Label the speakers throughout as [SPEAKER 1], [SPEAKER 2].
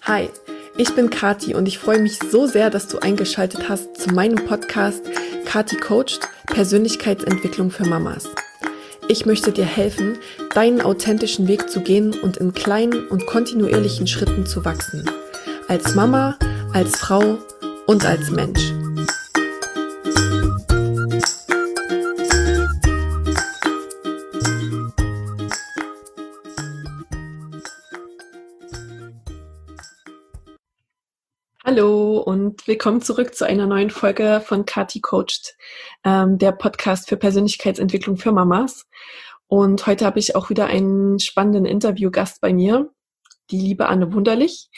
[SPEAKER 1] Hi, ich bin Kati und ich freue mich so sehr, dass du eingeschaltet hast zu meinem Podcast Kati Coacht – Persönlichkeitsentwicklung für Mamas. Ich möchte dir helfen, deinen authentischen Weg zu gehen und in kleinen und kontinuierlichen Schritten zu wachsen. Als Mama, als Frau und als Mensch. Hallo und willkommen zurück zu einer neuen Folge von Kati Coacht, der Podcast für Persönlichkeitsentwicklung für Mamas. Und heute habe ich auch wieder einen spannenden Interviewgast bei mir, die liebe Anne Wunderlich,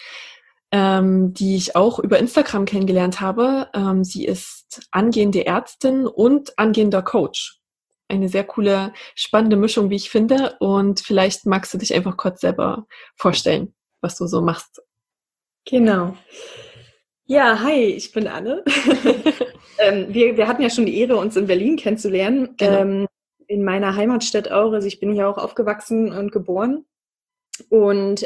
[SPEAKER 1] die ich auch über Instagram kennengelernt habe. Sie ist angehende Ärztin und angehender Coach. Eine sehr coole, spannende Mischung, wie ich finde. Und vielleicht magst du dich einfach kurz selber vorstellen, was du so machst.
[SPEAKER 2] Genau. Ja, hi, ich bin Anne. Wir hatten ja schon die Ehre, uns in Berlin kennenzulernen.
[SPEAKER 1] Genau.
[SPEAKER 2] In meiner Heimatstadt auch. Also ich bin hier auch aufgewachsen und geboren. Und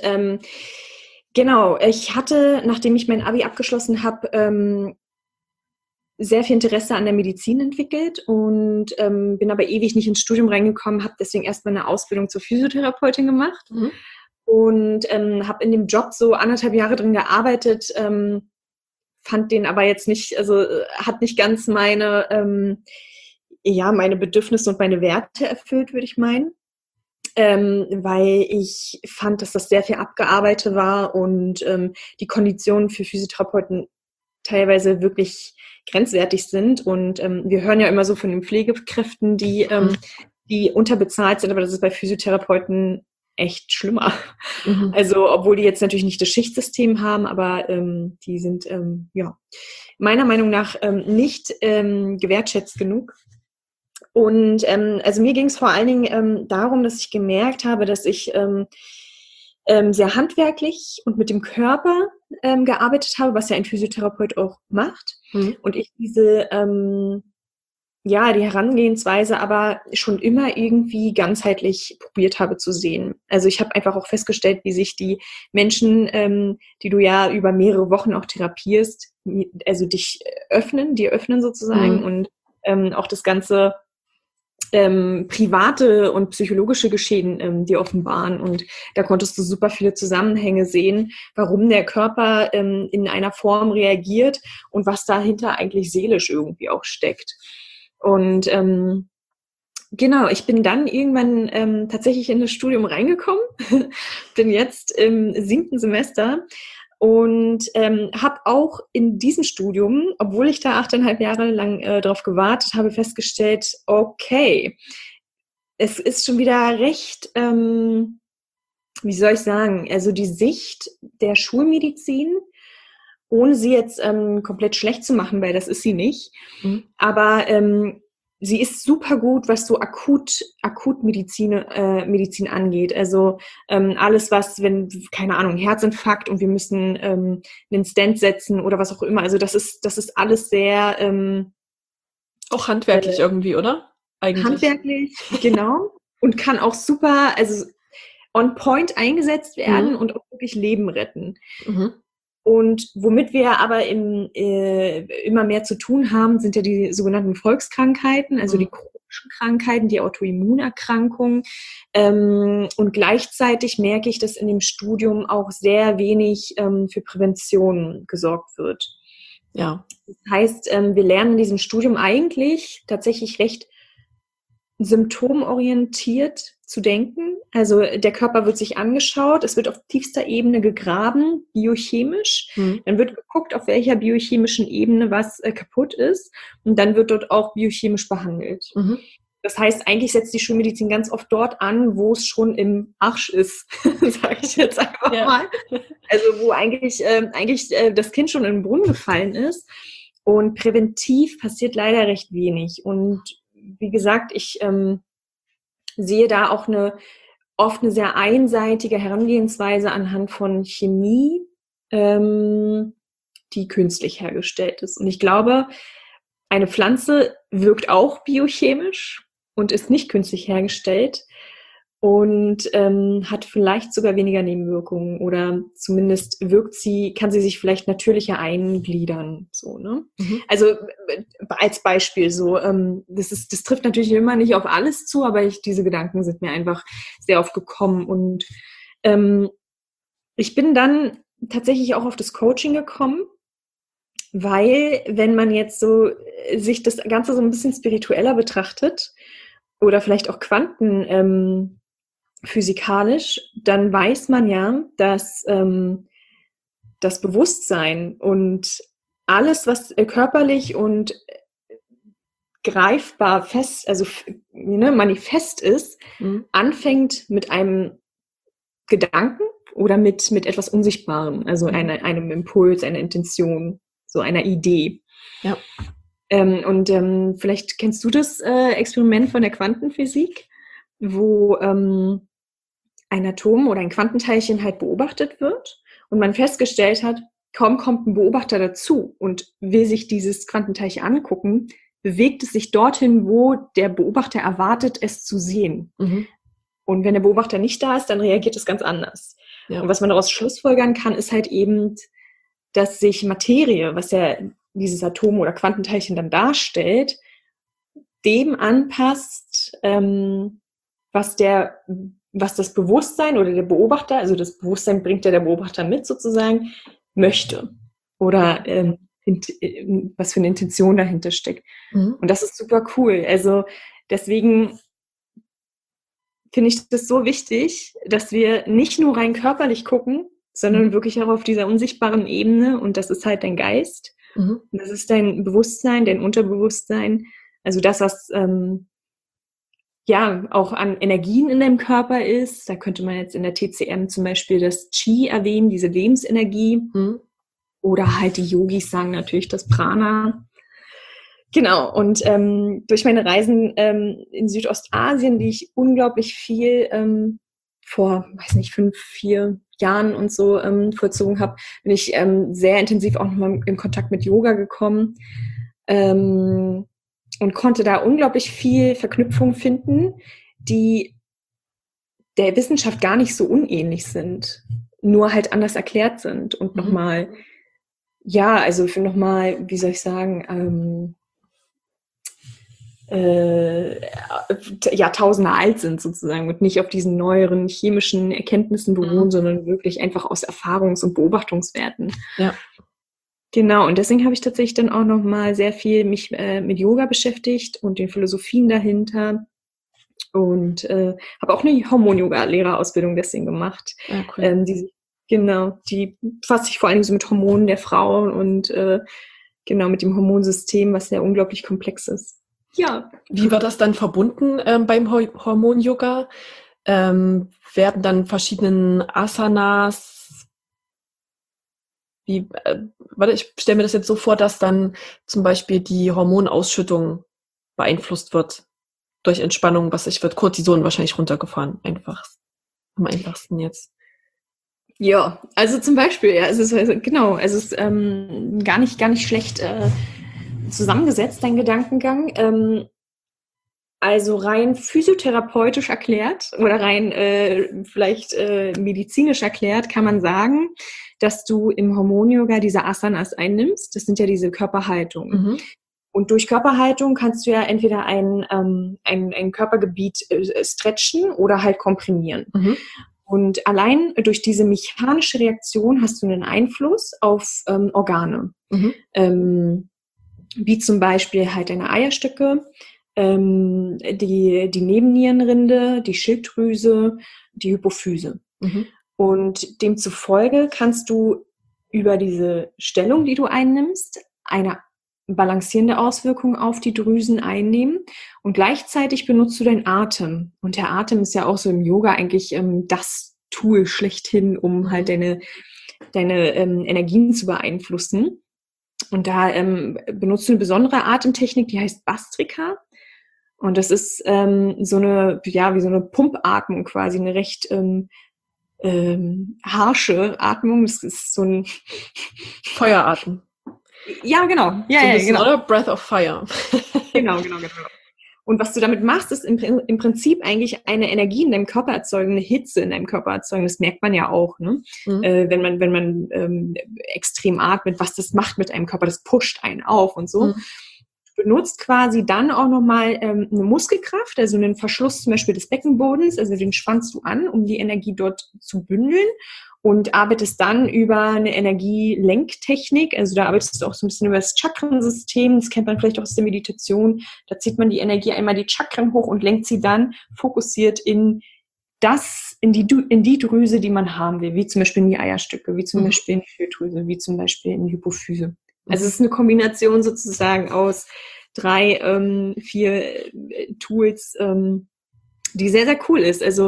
[SPEAKER 2] genau, ich hatte, nachdem ich mein Abi abgeschlossen habe, sehr viel Interesse an der Medizin entwickelt und bin aber ewig nicht ins Studium reingekommen, habe deswegen erstmal eine Ausbildung zur Physiotherapeutin gemacht und habe in dem Job so 1,5 Jahre drin gearbeitet, fand den aber jetzt nicht, also hat nicht ganz meine Bedürfnisse und meine Werte erfüllt, würde ich meinen. Weil ich fand, dass das sehr viel abgearbeitet war und die Konditionen für Physiotherapeuten teilweise wirklich grenzwertig sind. Und wir hören ja immer so von den Pflegekräften, die unterbezahlt sind, aber das ist bei Physiotherapeuten echt schlimmer. Also, obwohl die jetzt natürlich nicht das Schichtsystem haben, aber die sind meiner Meinung nach nicht gewertschätzt genug. Und also mir ging es vor allen Dingen darum, dass ich gemerkt habe, dass ich sehr handwerklich und mit dem Körper gearbeitet habe, was ja ein Physiotherapeut auch macht. Und ich diese die Herangehensweise aber schon immer irgendwie ganzheitlich probiert habe zu sehen. Also ich habe einfach auch festgestellt, wie sich die Menschen, die du ja über mehrere Wochen auch therapierst, also dir öffnen sozusagen und auch das ganze private und psychologische Geschehen dir offenbaren. Und da konntest du super viele Zusammenhänge sehen, warum der Körper in einer Form reagiert und was dahinter eigentlich seelisch irgendwie auch steckt. Und genau, ich bin dann irgendwann tatsächlich in das Studium reingekommen, bin jetzt im 7. Semester und habe auch in diesem Studium, obwohl ich da 8,5 Jahre lang drauf gewartet habe, festgestellt, okay, es ist schon wieder recht, wie soll ich sagen, also die Sicht der Schulmedizin, ohne sie jetzt komplett schlecht zu machen, weil das ist sie nicht, aber sie ist super gut, was so Akutmedizin angeht. Also alles, was, wenn, keine Ahnung, Herzinfarkt und wir müssen einen Stent setzen oder was auch immer. Also das ist alles sehr
[SPEAKER 1] auch handwerklich irgendwie, oder? Eigentlich.
[SPEAKER 2] Handwerklich, genau. Und kann auch super, also on point eingesetzt werden und auch wirklich Leben retten. Und womit wir aber immer mehr zu tun haben, sind ja die sogenannten Volkskrankheiten, also die chronischen Krankheiten, die Autoimmunerkrankungen. Und gleichzeitig merke ich, dass in dem Studium auch sehr wenig für Prävention gesorgt wird.
[SPEAKER 1] Ja.
[SPEAKER 2] Das heißt, wir lernen in diesem Studium eigentlich tatsächlich recht symptomorientiert zu denken. Also der Körper wird sich angeschaut, es wird auf tiefster Ebene gegraben, biochemisch. Dann wird geguckt, auf welcher biochemischen Ebene was kaputt ist. Und dann wird dort auch biochemisch behandelt. Das heißt, eigentlich setzt die Schulmedizin ganz oft dort an, wo es schon im Arsch ist, sage ich jetzt einfach mal. Also wo eigentlich das Kind schon in den Brunnen gefallen ist. Und präventiv passiert leider recht wenig. Und wie gesagt, ich sehe da auch oft eine sehr einseitige Herangehensweise anhand von Chemie, die künstlich hergestellt ist. Und ich glaube, eine Pflanze wirkt auch biochemisch und ist nicht künstlich hergestellt. und hat vielleicht sogar weniger Nebenwirkungen oder zumindest kann sie sich vielleicht natürlicher eingliedern. So, ne? Also als Beispiel so, das trifft natürlich immer nicht auf alles zu, aber diese Gedanken sind mir einfach sehr oft gekommen und ich bin dann tatsächlich auch auf das Coaching gekommen, weil wenn man jetzt so sich das Ganze so ein bisschen spiritueller betrachtet oder vielleicht auch quantenphysikalisch, dann weiß man ja, dass das Bewusstsein und alles, was körperlich und greifbar manifest ist, anfängt mit einem Gedanken oder mit etwas Unsichtbarem, also einem Impuls, einer Intention, so einer Idee.
[SPEAKER 1] Ja.
[SPEAKER 2] Vielleicht kennst du das Experiment von der Quantenphysik, wo ein Atom oder ein Quantenteilchen halt beobachtet wird und man festgestellt hat, kaum kommt ein Beobachter dazu und will sich dieses Quantenteilchen angucken, bewegt es sich dorthin, wo der Beobachter erwartet, es zu sehen. Und wenn der Beobachter nicht da ist, dann reagiert es ganz anders. Ja. Und was man daraus schlussfolgern kann, ist halt eben, dass sich Materie, was ja dieses Atom oder Quantenteilchen dann darstellt, dem anpasst, was das Bewusstsein oder der Beobachter, also das Bewusstsein bringt ja der Beobachter mit sozusagen, möchte. Oder was für eine Intention dahinter steckt. Und das ist super cool. Also deswegen finde ich das so wichtig, dass wir nicht nur rein körperlich gucken, sondern wirklich auch auf dieser unsichtbaren Ebene. Und das ist halt dein Geist. Und das ist dein Bewusstsein, dein Unterbewusstsein. Also das, was auch an Energien in deinem Körper ist. Da könnte man jetzt in der TCM zum Beispiel das Qi erwähnen, diese Lebensenergie. Oder halt die Yogis sagen natürlich das Prana. Genau, und durch meine Reisen in Südostasien, die ich unglaublich viel vor, 4 Jahren und so vollzogen habe, bin ich sehr intensiv auch nochmal in Kontakt mit Yoga gekommen und konnte da unglaublich viel Verknüpfung finden, die der Wissenschaft gar nicht so unähnlich sind, nur halt anders erklärt sind und nochmal, wie soll ich sagen, Jahrtausende alt sind sozusagen und nicht auf diesen neueren chemischen Erkenntnissen beruhen, sondern wirklich einfach aus Erfahrungs- und Beobachtungswerten.
[SPEAKER 1] Ja.
[SPEAKER 2] Genau, und deswegen habe ich tatsächlich dann auch nochmal sehr viel mich mit Yoga beschäftigt und den Philosophien dahinter und habe auch eine Hormon-Yoga-Lehrerausbildung deswegen gemacht.
[SPEAKER 1] Ah, cool.
[SPEAKER 2] Die befasst sich vor allem so mit Hormonen der Frauen und mit dem Hormonsystem, was ja unglaublich komplex ist. Ja.
[SPEAKER 1] Wie war das dann verbunden beim Hormon-Yoga? Werden dann verschiedenen Asanas, ich stelle mir das jetzt so vor, dass dann zum Beispiel die Hormonausschüttung beeinflusst wird durch Entspannung, wird Cortison wahrscheinlich runtergefahren, am einfachsten jetzt.
[SPEAKER 2] Ja, also zum Beispiel, es ist gar nicht schlecht zusammengesetzt, dein Gedankengang. Also rein physiotherapeutisch erklärt oder rein medizinisch erklärt kann man sagen, dass du im Hormon-Yoga diese Asanas einnimmst. Das sind ja diese Körperhaltungen. Und durch Körperhaltung kannst du ja entweder ein Körpergebiet stretchen oder halt komprimieren. Und allein durch diese mechanische Reaktion hast du einen Einfluss auf Organe. Wie zum Beispiel halt deine Eierstöcke, die Nebennierenrinde, die Schilddrüse, die Hypophyse. Und demzufolge kannst du über diese Stellung, die du einnimmst, eine balancierende Auswirkung auf die Drüsen einnehmen und gleichzeitig benutzt du deinen Atem. Und der Atem ist ja auch so im Yoga eigentlich das Tool schlechthin, um halt deine Energien zu beeinflussen. Und da benutzt du eine besondere Atemtechnik, die heißt Bastrika. Und das ist so eine Pumpatmung quasi, eine recht harsche Atmung. Das ist so ein
[SPEAKER 1] Feueratem.
[SPEAKER 2] Ja, genau. Ja,
[SPEAKER 1] so ein
[SPEAKER 2] bisschen,
[SPEAKER 1] genau. Oder Breath of Fire.
[SPEAKER 2] Genau. Und was du damit machst, ist im Prinzip eigentlich eine Energie in deinem Körper erzeugen, eine Hitze in deinem Körper erzeugen. Das merkt man ja auch, ne? Wenn man extrem atmet, was das macht mit einem Körper, das pusht einen auf und so. Benutzt quasi dann auch nochmal eine Muskelkraft, also einen Verschluss zum Beispiel des Beckenbodens, also den spannst du an, um die Energie dort zu bündeln und arbeitest dann über eine Energielenktechnik, also da arbeitest du auch so ein bisschen über das Chakrensystem, das kennt man vielleicht auch aus der Meditation, da zieht man die Energie einmal die Chakren hoch und lenkt sie dann fokussiert in die Drüse, die man haben will, wie zum Beispiel in die Eierstöcke, wie zum Beispiel in die Schilddrüse, wie zum Beispiel in die Hypophyse. Also es ist eine Kombination sozusagen aus 3, 4 Tools, die sehr, sehr cool ist. Also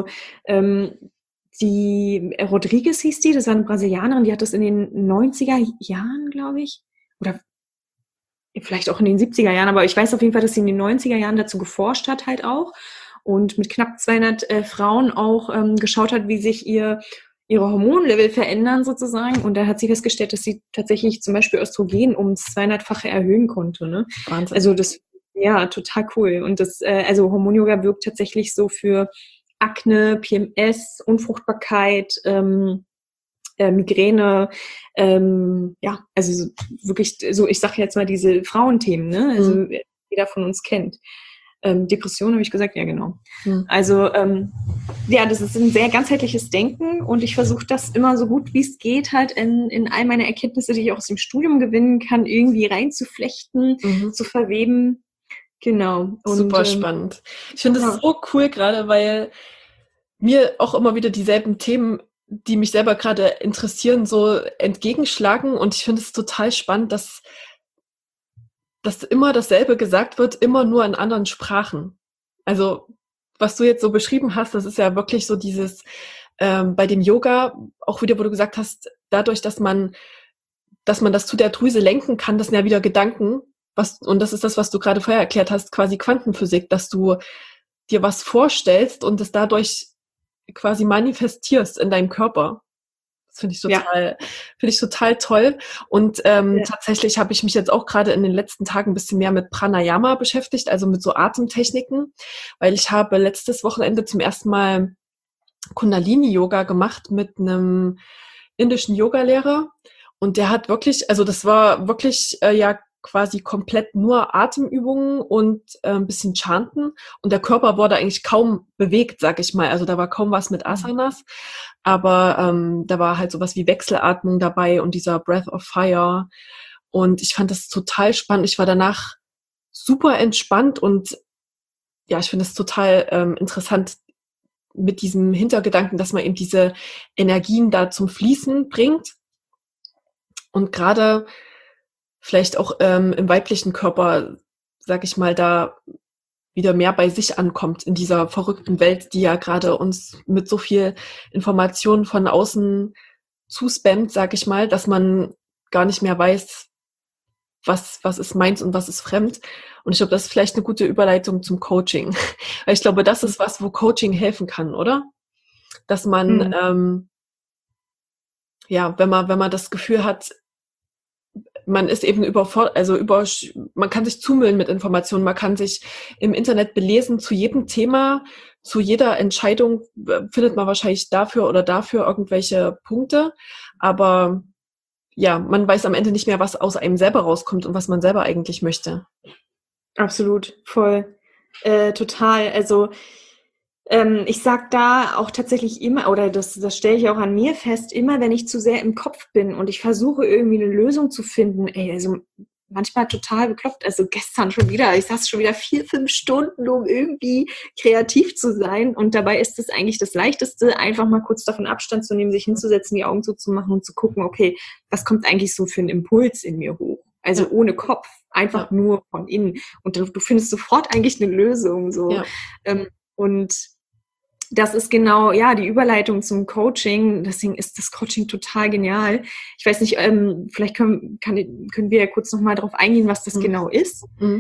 [SPEAKER 2] die Rodriguez hieß die, das war eine Brasilianerin, die hat das in den 90er Jahren, glaube ich, oder vielleicht auch in den 70er Jahren, aber ich weiß auf jeden Fall, dass sie in den 90er Jahren dazu geforscht hat halt auch und mit knapp 200 Frauen auch geschaut hat, wie sich ihre Hormonlevel verändern sozusagen. Und da hat sie festgestellt, dass sie tatsächlich zum Beispiel Östrogen um 200-fache erhöhen konnte. Ne?
[SPEAKER 1] Wahnsinn.
[SPEAKER 2] Also das, ja, total cool. Und das, also Hormon-Yoga wirkt tatsächlich so für Akne, PMS, Unfruchtbarkeit, Migräne, ja, also wirklich so, ich sage jetzt mal diese Frauenthemen, ne? Also jeder von uns kennt. Depression habe ich gesagt, ja genau. Also ja, das ist ein sehr ganzheitliches Denken und ich versuche das immer so gut wie es geht halt in all meine Erkenntnisse, die ich auch aus dem Studium gewinnen kann, irgendwie reinzuflechten, zu verweben. Genau.
[SPEAKER 1] Und, super spannend. Ich finde es so cool gerade, weil mir auch immer wieder dieselben Themen, die mich selber gerade interessieren, so entgegenschlagen und ich finde es total spannend, dass immer dasselbe gesagt wird, immer nur in anderen Sprachen. Also, was du jetzt so beschrieben hast, das ist ja wirklich so dieses, bei dem Yoga, auch wieder, wo du gesagt hast, dadurch, dass man das zu der Drüse lenken kann, das sind ja wieder Gedanken, und das ist das, was du gerade vorher erklärt hast, quasi Quantenphysik, dass du dir was vorstellst und es dadurch quasi manifestierst in deinem Körper. Das finde ich total toll. Und tatsächlich habe ich mich jetzt auch gerade in den letzten Tagen ein bisschen mehr mit Pranayama beschäftigt, also mit so Atemtechniken, weil ich habe letztes Wochenende zum ersten Mal Kundalini-Yoga gemacht mit einem indischen Yogalehrer. Und der hat wirklich, also das war wirklich ja quasi komplett nur Atemübungen und ein bisschen Chanten. Und der Körper wurde eigentlich kaum bewegt, sag ich mal. Also da war kaum was mit Asanas. Aber da war halt sowas wie Wechselatmung dabei und dieser Breath of Fire. Und ich fand das total spannend. Ich war danach super entspannt und ja, ich finde es total interessant mit diesem Hintergedanken, dass man eben diese Energien da zum Fließen bringt. Und gerade vielleicht auch im weiblichen Körper, sag ich mal, da wieder mehr bei sich ankommt in dieser verrückten Welt, die ja gerade uns mit so viel Informationen von außen zuspammt, sag ich mal, dass man gar nicht mehr weiß, was ist meins und was ist fremd. Und ich glaube, das ist vielleicht eine gute Überleitung zum Coaching. Weil ich glaube, das ist was, wo Coaching helfen kann, oder? Dass man, ja, wenn man das Gefühl hat, man ist eben überfordert, also man kann sich zumüllen mit Informationen, man kann sich im Internet belesen zu jedem Thema, zu jeder Entscheidung findet man wahrscheinlich dafür oder dafür irgendwelche Punkte, aber ja, man weiß am Ende nicht mehr, was aus einem selber rauskommt und was man selber eigentlich möchte.
[SPEAKER 2] Absolut, voll, total, also ich sag da auch tatsächlich immer, oder das stelle ich auch an mir fest, immer wenn ich zu sehr im Kopf bin und ich versuche irgendwie eine Lösung zu finden, also manchmal total bekloppt, also gestern schon wieder, ich saß schon wieder 4, 5 Stunden, um irgendwie kreativ zu sein und dabei ist es eigentlich das Leichteste, einfach mal kurz davon Abstand zu nehmen, sich hinzusetzen, die Augen zuzumachen und zu gucken, okay, was kommt eigentlich so für einen Impuls in mir hoch? Also ohne Kopf, einfach nur von innen und du findest sofort eigentlich eine Lösung, so. Ja. Und das ist genau, ja, die Überleitung zum Coaching. Deswegen ist das Coaching total genial. Ich weiß nicht, vielleicht können wir ja kurz nochmal drauf eingehen, was das genau ist.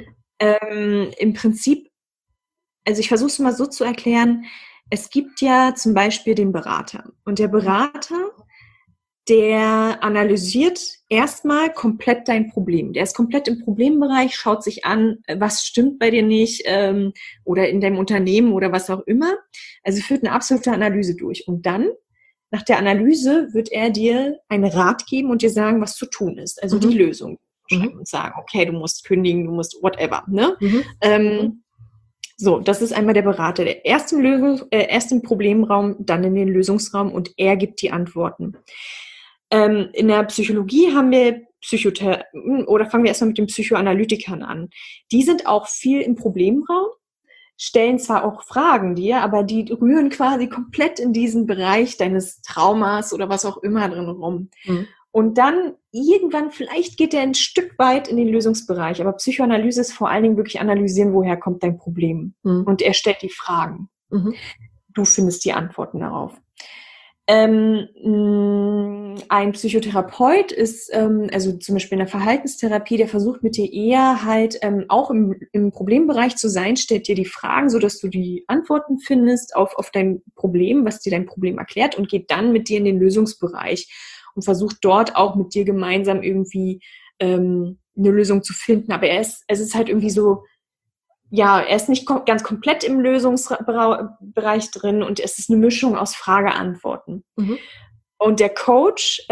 [SPEAKER 2] Im Prinzip, also ich versuche es mal so zu erklären, es gibt ja zum Beispiel den Berater. Und der Berater der analysiert erstmal komplett dein Problem. Der ist komplett im Problembereich, schaut sich an, was stimmt bei dir nicht oder in deinem Unternehmen oder was auch immer. Also führt eine absolute Analyse durch. Und dann, nach der Analyse, wird er dir einen Rat geben und dir sagen, was zu tun ist. Also die Lösung schreiben und sagen, okay, du musst kündigen, du musst whatever. Ne? So, das ist einmal der Berater, der erst im Problemraum, dann in den Lösungsraum und er gibt die Antworten. In der Psychologie haben wir oder fangen wir erstmal mit den Psychoanalytikern an. Die sind auch viel im Problemraum, stellen zwar auch Fragen dir, aber die rühren quasi komplett in diesen Bereich deines Traumas oder was auch immer drin rum. Und dann irgendwann, vielleicht geht er ein Stück weit in den Lösungsbereich, aber Psychoanalyse ist vor allen Dingen wirklich analysieren, woher kommt dein Problem. Und er stellt die Fragen. Du findest die Antworten darauf. Ein Psychotherapeut ist, also zum Beispiel in der Verhaltenstherapie, der versucht mit dir eher halt auch im Problembereich zu sein, stellt dir die Fragen, sodass du die Antworten findest auf dein Problem, was dir dein Problem erklärt und geht dann mit dir in den Lösungsbereich und versucht dort auch mit dir gemeinsam irgendwie eine Lösung zu finden. Aber es ist halt irgendwie so, ja, er ist nicht ganz komplett im Lösungsbereich drin und es ist eine Mischung aus Frage-Antworten. Und der Coach,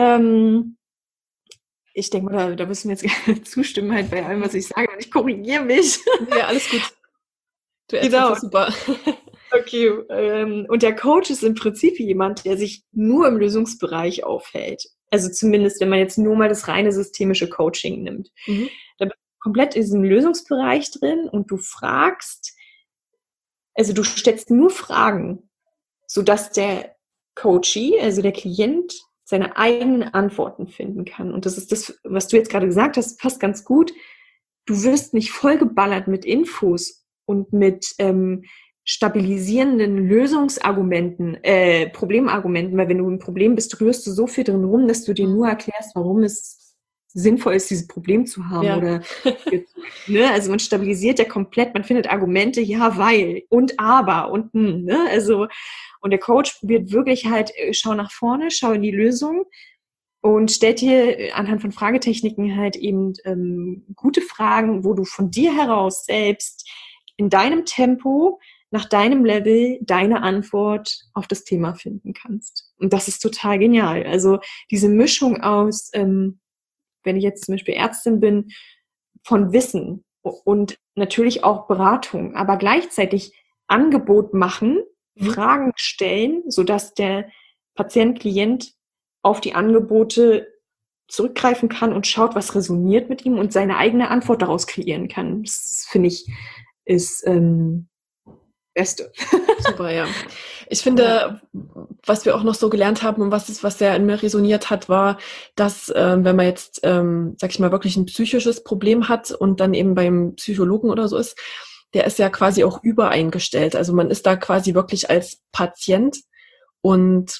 [SPEAKER 2] ich denke mal, da müssen wir jetzt zustimmen halt bei allem, was ich sage, und ich korrigiere mich.
[SPEAKER 1] Ja, alles gut. Du erzählst das super.
[SPEAKER 2] Okay, und der Coach ist im Prinzip jemand, der sich nur im Lösungsbereich aufhält. Also zumindest, wenn man jetzt nur mal das reine systemische Coaching nimmt. Da bist du komplett in diesem Lösungsbereich drin und du fragst, also du stellst nur Fragen, sodass der Coachee, also der Klient, seine eigenen Antworten finden kann. Und das ist das, was du jetzt gerade gesagt hast, passt ganz gut. Du wirst nicht vollgeballert mit Infos und mit stabilisierenden Lösungsargumenten, Problemargumenten, weil wenn du ein Problem bist, rührst du so viel drin rum, dass du dir nur erklärst, warum es sinnvoll ist, dieses Problem zu haben. Ja. Oder ne? Also man stabilisiert ja komplett, man findet Argumente, ja, weil und aber und ne? Also und der Coach probiert wirklich halt, schau nach vorne, schau in die Lösung und stellt dir anhand von Fragetechniken halt eben gute Fragen, wo du von dir heraus selbst in deinem Tempo, nach deinem Level, deine Antwort auf das Thema finden kannst. Und das ist total genial. Also diese Mischung aus, wenn ich jetzt zum Beispiel Ärztin bin, von Wissen und natürlich auch Beratung, aber gleichzeitig Angebot machen, Fragen stellen, sodass der Patient, Klient auf die Angebote zurückgreifen kann und schaut, was resoniert mit ihm und seine eigene Antwort daraus kreieren kann. Das finde ich ist Beste.
[SPEAKER 1] Super, ja. Ich finde, was wir auch noch so gelernt haben und was sehr in mir resoniert hat, war, dass wenn man jetzt, sag ich mal, wirklich ein psychisches Problem hat und dann eben beim Psychologen oder so ist, der ist ja quasi auch übereingestellt. Also man ist da quasi wirklich als Patient und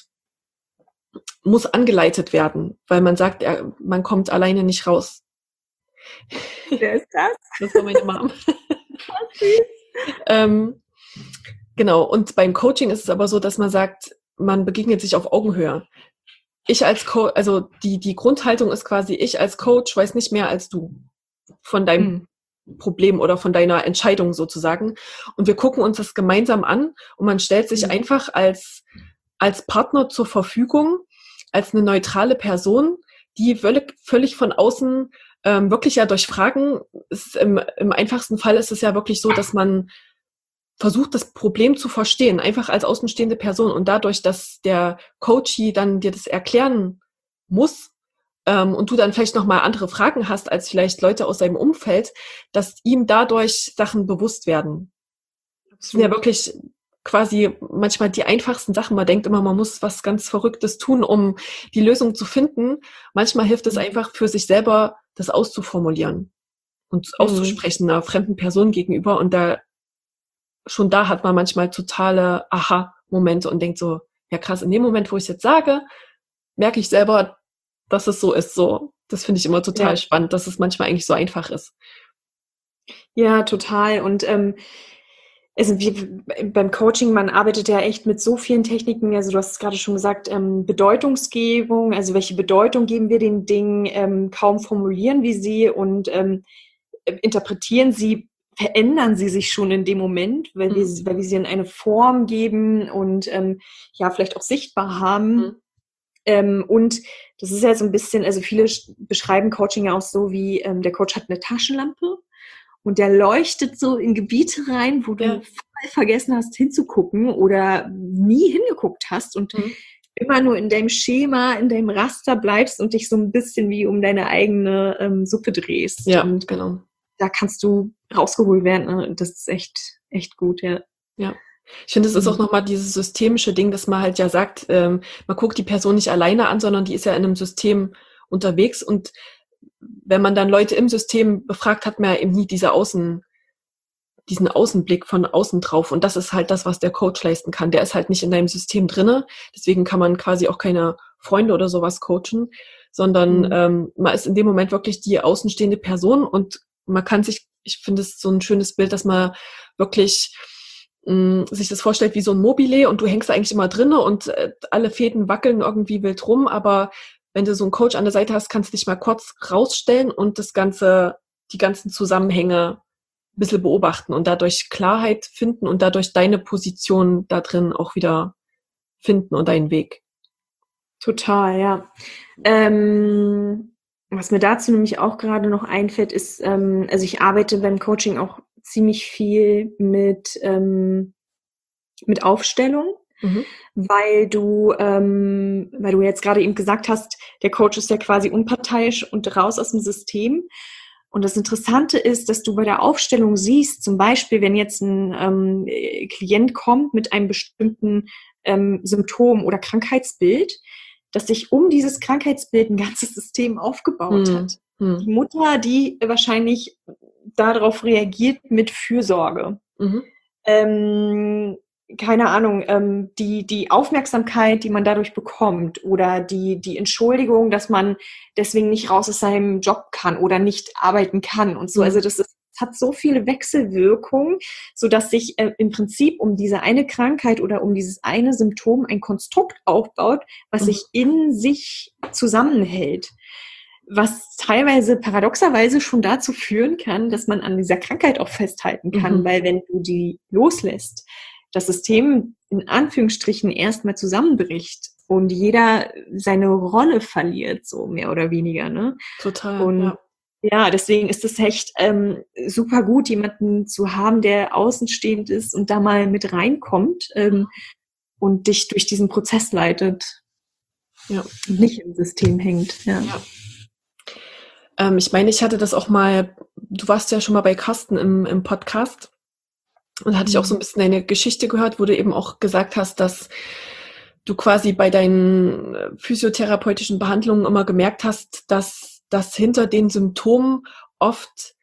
[SPEAKER 1] muss angeleitet werden, weil man sagt, man kommt alleine nicht raus.
[SPEAKER 2] Wer ist das?
[SPEAKER 1] Das war meine Mom. Genau, und beim Coaching ist es aber so, dass man sagt, man begegnet sich auf Augenhöhe. Ich als Coach, also die Grundhaltung ist quasi, ich als Coach weiß nicht mehr als du von deinem Problem oder von deiner Entscheidung sozusagen. Und wir gucken uns das gemeinsam an und man stellt sich einfach als Partner zur Verfügung, als eine neutrale Person, die völlig von außen wirklich ja durch Fragen, im einfachsten Fall ist es ja wirklich so, dass man versucht, das Problem zu verstehen, einfach als außenstehende Person und dadurch, dass der Coachee dann dir das erklären muss und du dann vielleicht nochmal andere Fragen hast als vielleicht Leute aus seinem Umfeld, dass ihm dadurch Sachen bewusst werden. Das sind ja wirklich quasi manchmal die einfachsten Sachen. Man denkt immer, man muss was ganz Verrücktes tun, um die Lösung zu finden. Manchmal hilft es einfach für sich selber, das auszuformulieren und auszusprechen einer fremden Person gegenüber und schon da hat man manchmal totale Aha-Momente und denkt so, ja krass, in dem Moment, wo ich es jetzt sage, merke ich selber, dass es so ist. So, das finde ich immer total spannend, dass es manchmal eigentlich so einfach ist.
[SPEAKER 2] Ja, total. Und Also beim Coaching, man arbeitet ja echt mit so vielen Techniken, also du hast es gerade schon gesagt, Bedeutungsgebung, also welche Bedeutung geben wir den Dingen, kaum formulieren wir sie und interpretieren sie, verändern sie sich schon in dem Moment, weil wir sie in eine Form geben und ja, vielleicht auch sichtbar haben. Und das ist ja so ein bisschen, also viele beschreiben Coaching ja auch so wie, der Coach hat eine Taschenlampe und der leuchtet so in Gebiete rein, wo du voll vergessen hast hinzugucken oder nie hingeguckt hast und immer nur in deinem Schema, in deinem Raster bleibst und dich so ein bisschen wie um deine eigene Suppe drehst.
[SPEAKER 1] Ja,
[SPEAKER 2] und
[SPEAKER 1] genau.
[SPEAKER 2] Da kannst du rausgeholt werden. Ne? Das ist echt gut, ja.
[SPEAKER 1] Ja. Ich finde, es ist auch nochmal dieses systemische Ding, dass man halt ja sagt, man guckt die Person nicht alleine an, sondern die ist ja in einem System unterwegs. Und wenn man dann Leute im System befragt, hat man ja eben nie diesen Außenblick von außen drauf. Und das ist halt das, was der Coach leisten kann. Der ist halt nicht in deinem System drinne. Deswegen kann man quasi auch keine Freunde oder sowas coachen, sondern man ist in dem Moment wirklich die außenstehende Person und man kann sich, ich finde es so ein schönes Bild, dass man wirklich sich das vorstellt wie so ein Mobile und du hängst da eigentlich immer drinne und alle Fäden wackeln irgendwie wild rum, aber wenn du so einen Coach an der Seite hast, kannst du dich mal kurz rausstellen und die ganzen Zusammenhänge ein bisschen beobachten und dadurch Klarheit finden und dadurch deine Position da drin auch wieder finden und deinen Weg.
[SPEAKER 2] Total, ja. Was mir dazu nämlich auch gerade noch einfällt, ist, also ich arbeite beim Coaching auch ziemlich viel mit Aufstellung, weil du jetzt gerade eben gesagt hast, der Coach ist ja quasi unparteiisch und raus aus dem System. Und das Interessante ist, dass du bei der Aufstellung siehst, zum Beispiel, wenn jetzt ein Klient kommt mit einem bestimmten Symptom oder Krankheitsbild, dass sich um dieses Krankheitsbild ein ganzes System aufgebaut hat. Die Mutter, die wahrscheinlich darauf reagiert mit Fürsorge. Keine Ahnung, die Aufmerksamkeit, die man dadurch bekommt oder die Entschuldigung, dass man deswegen nicht raus aus seinem Job kann oder nicht arbeiten kann und so. Also das hat so viele Wechselwirkungen, sodass sich im Prinzip um diese eine Krankheit oder um dieses eine Symptom ein Konstrukt aufbaut, was sich in sich zusammenhält. Was teilweise paradoxerweise schon dazu führen kann, dass man an dieser Krankheit auch festhalten kann, weil wenn du die loslässt, das System in Anführungsstrichen erstmal zusammenbricht und jeder seine Rolle verliert, so mehr oder weniger. Ne?
[SPEAKER 1] Total.
[SPEAKER 2] Und ja, deswegen ist es echt super gut, jemanden zu haben, der außenstehend ist und da mal mit reinkommt und dich durch diesen Prozess leitet.
[SPEAKER 1] Ja.
[SPEAKER 2] Und nicht im System hängt. Ja.
[SPEAKER 1] Ich meine, ich hatte das auch mal, du warst ja schon mal bei Carsten im Podcast und da hatte ich auch so ein bisschen deine Geschichte gehört, wo du eben auch gesagt hast, dass du quasi bei deinen physiotherapeutischen Behandlungen immer gemerkt hast, dass hinter den Symptomen oft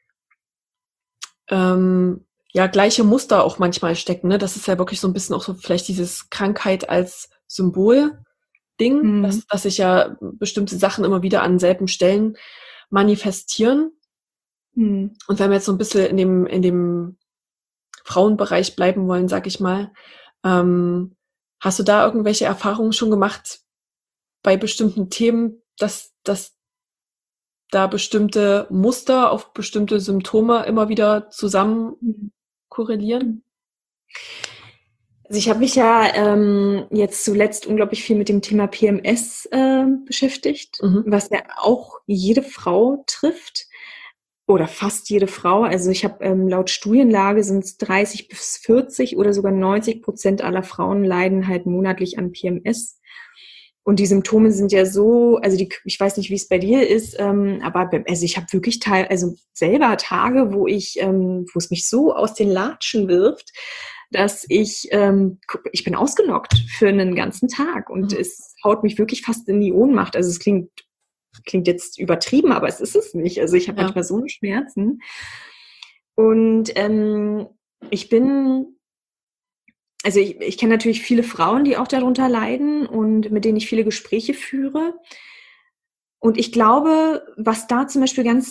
[SPEAKER 1] gleiche Muster auch manchmal stecken. Ne? Das ist ja wirklich so ein bisschen auch so vielleicht dieses Krankheit als Symbol-Ding, dass sich ja bestimmte Sachen immer wieder an selben Stellen manifestieren. Und wenn wir jetzt so ein bisschen in dem Frauenbereich bleiben wollen, sag ich mal, hast du da irgendwelche Erfahrungen schon gemacht bei bestimmten Themen, dass da bestimmte Muster auf bestimmte Symptome immer wieder zusammen korrelieren?
[SPEAKER 2] Also ich habe mich ja jetzt zuletzt unglaublich viel mit dem Thema PMS beschäftigt, was ja auch jede Frau trifft oder fast jede Frau. Also ich habe laut Studienlage sind es 30-40 oder sogar 90% aller Frauen leiden halt monatlich an PMS. Und die Symptome sind ja so, also ich weiß nicht, wie es bei dir ist, aber also ich habe wirklich selber Tage, wo es mich so aus den Latschen wirft, dass ich bin ausgenockt für einen ganzen Tag und es haut mich wirklich fast in die Ohnmacht. Also es klingt jetzt übertrieben, aber es ist es nicht. Also ich habe manchmal so eine Schmerzen. Und ich kenne natürlich viele Frauen, die auch darunter leiden und mit denen ich viele Gespräche führe. Und ich glaube, was da zum Beispiel ganz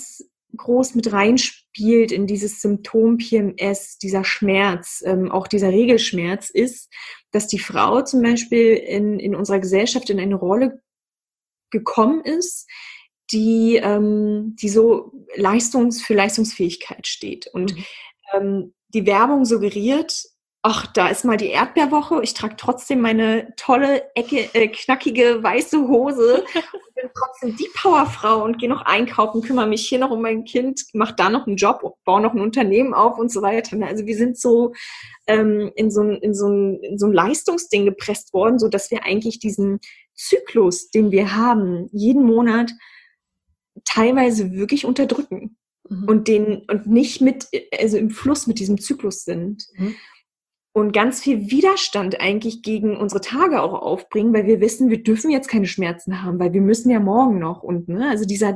[SPEAKER 2] groß mit reinspielt in dieses Symptom PMS, dieser Schmerz, auch dieser Regelschmerz, ist, dass die Frau zum Beispiel in unserer Gesellschaft in eine Rolle gekommen ist, die so für Leistungsfähigkeit steht. Und die Werbung suggeriert, ach, da ist mal die Erdbeerwoche, ich trage trotzdem meine tolle, knackige, weiße Hose und bin trotzdem die Powerfrau und gehe noch einkaufen, kümmere mich hier noch um mein Kind, mache da noch einen Job, baue noch ein Unternehmen auf und so weiter. Also wir sind so in so ein Leistungsding gepresst worden, so dass wir eigentlich diesen Zyklus, den wir haben, jeden Monat teilweise wirklich unterdrücken und nicht im Fluss mit diesem Zyklus sind. Und ganz viel Widerstand eigentlich gegen unsere Tage auch aufbringen, weil wir wissen, wir dürfen jetzt keine Schmerzen haben, weil wir müssen ja morgen noch also dieser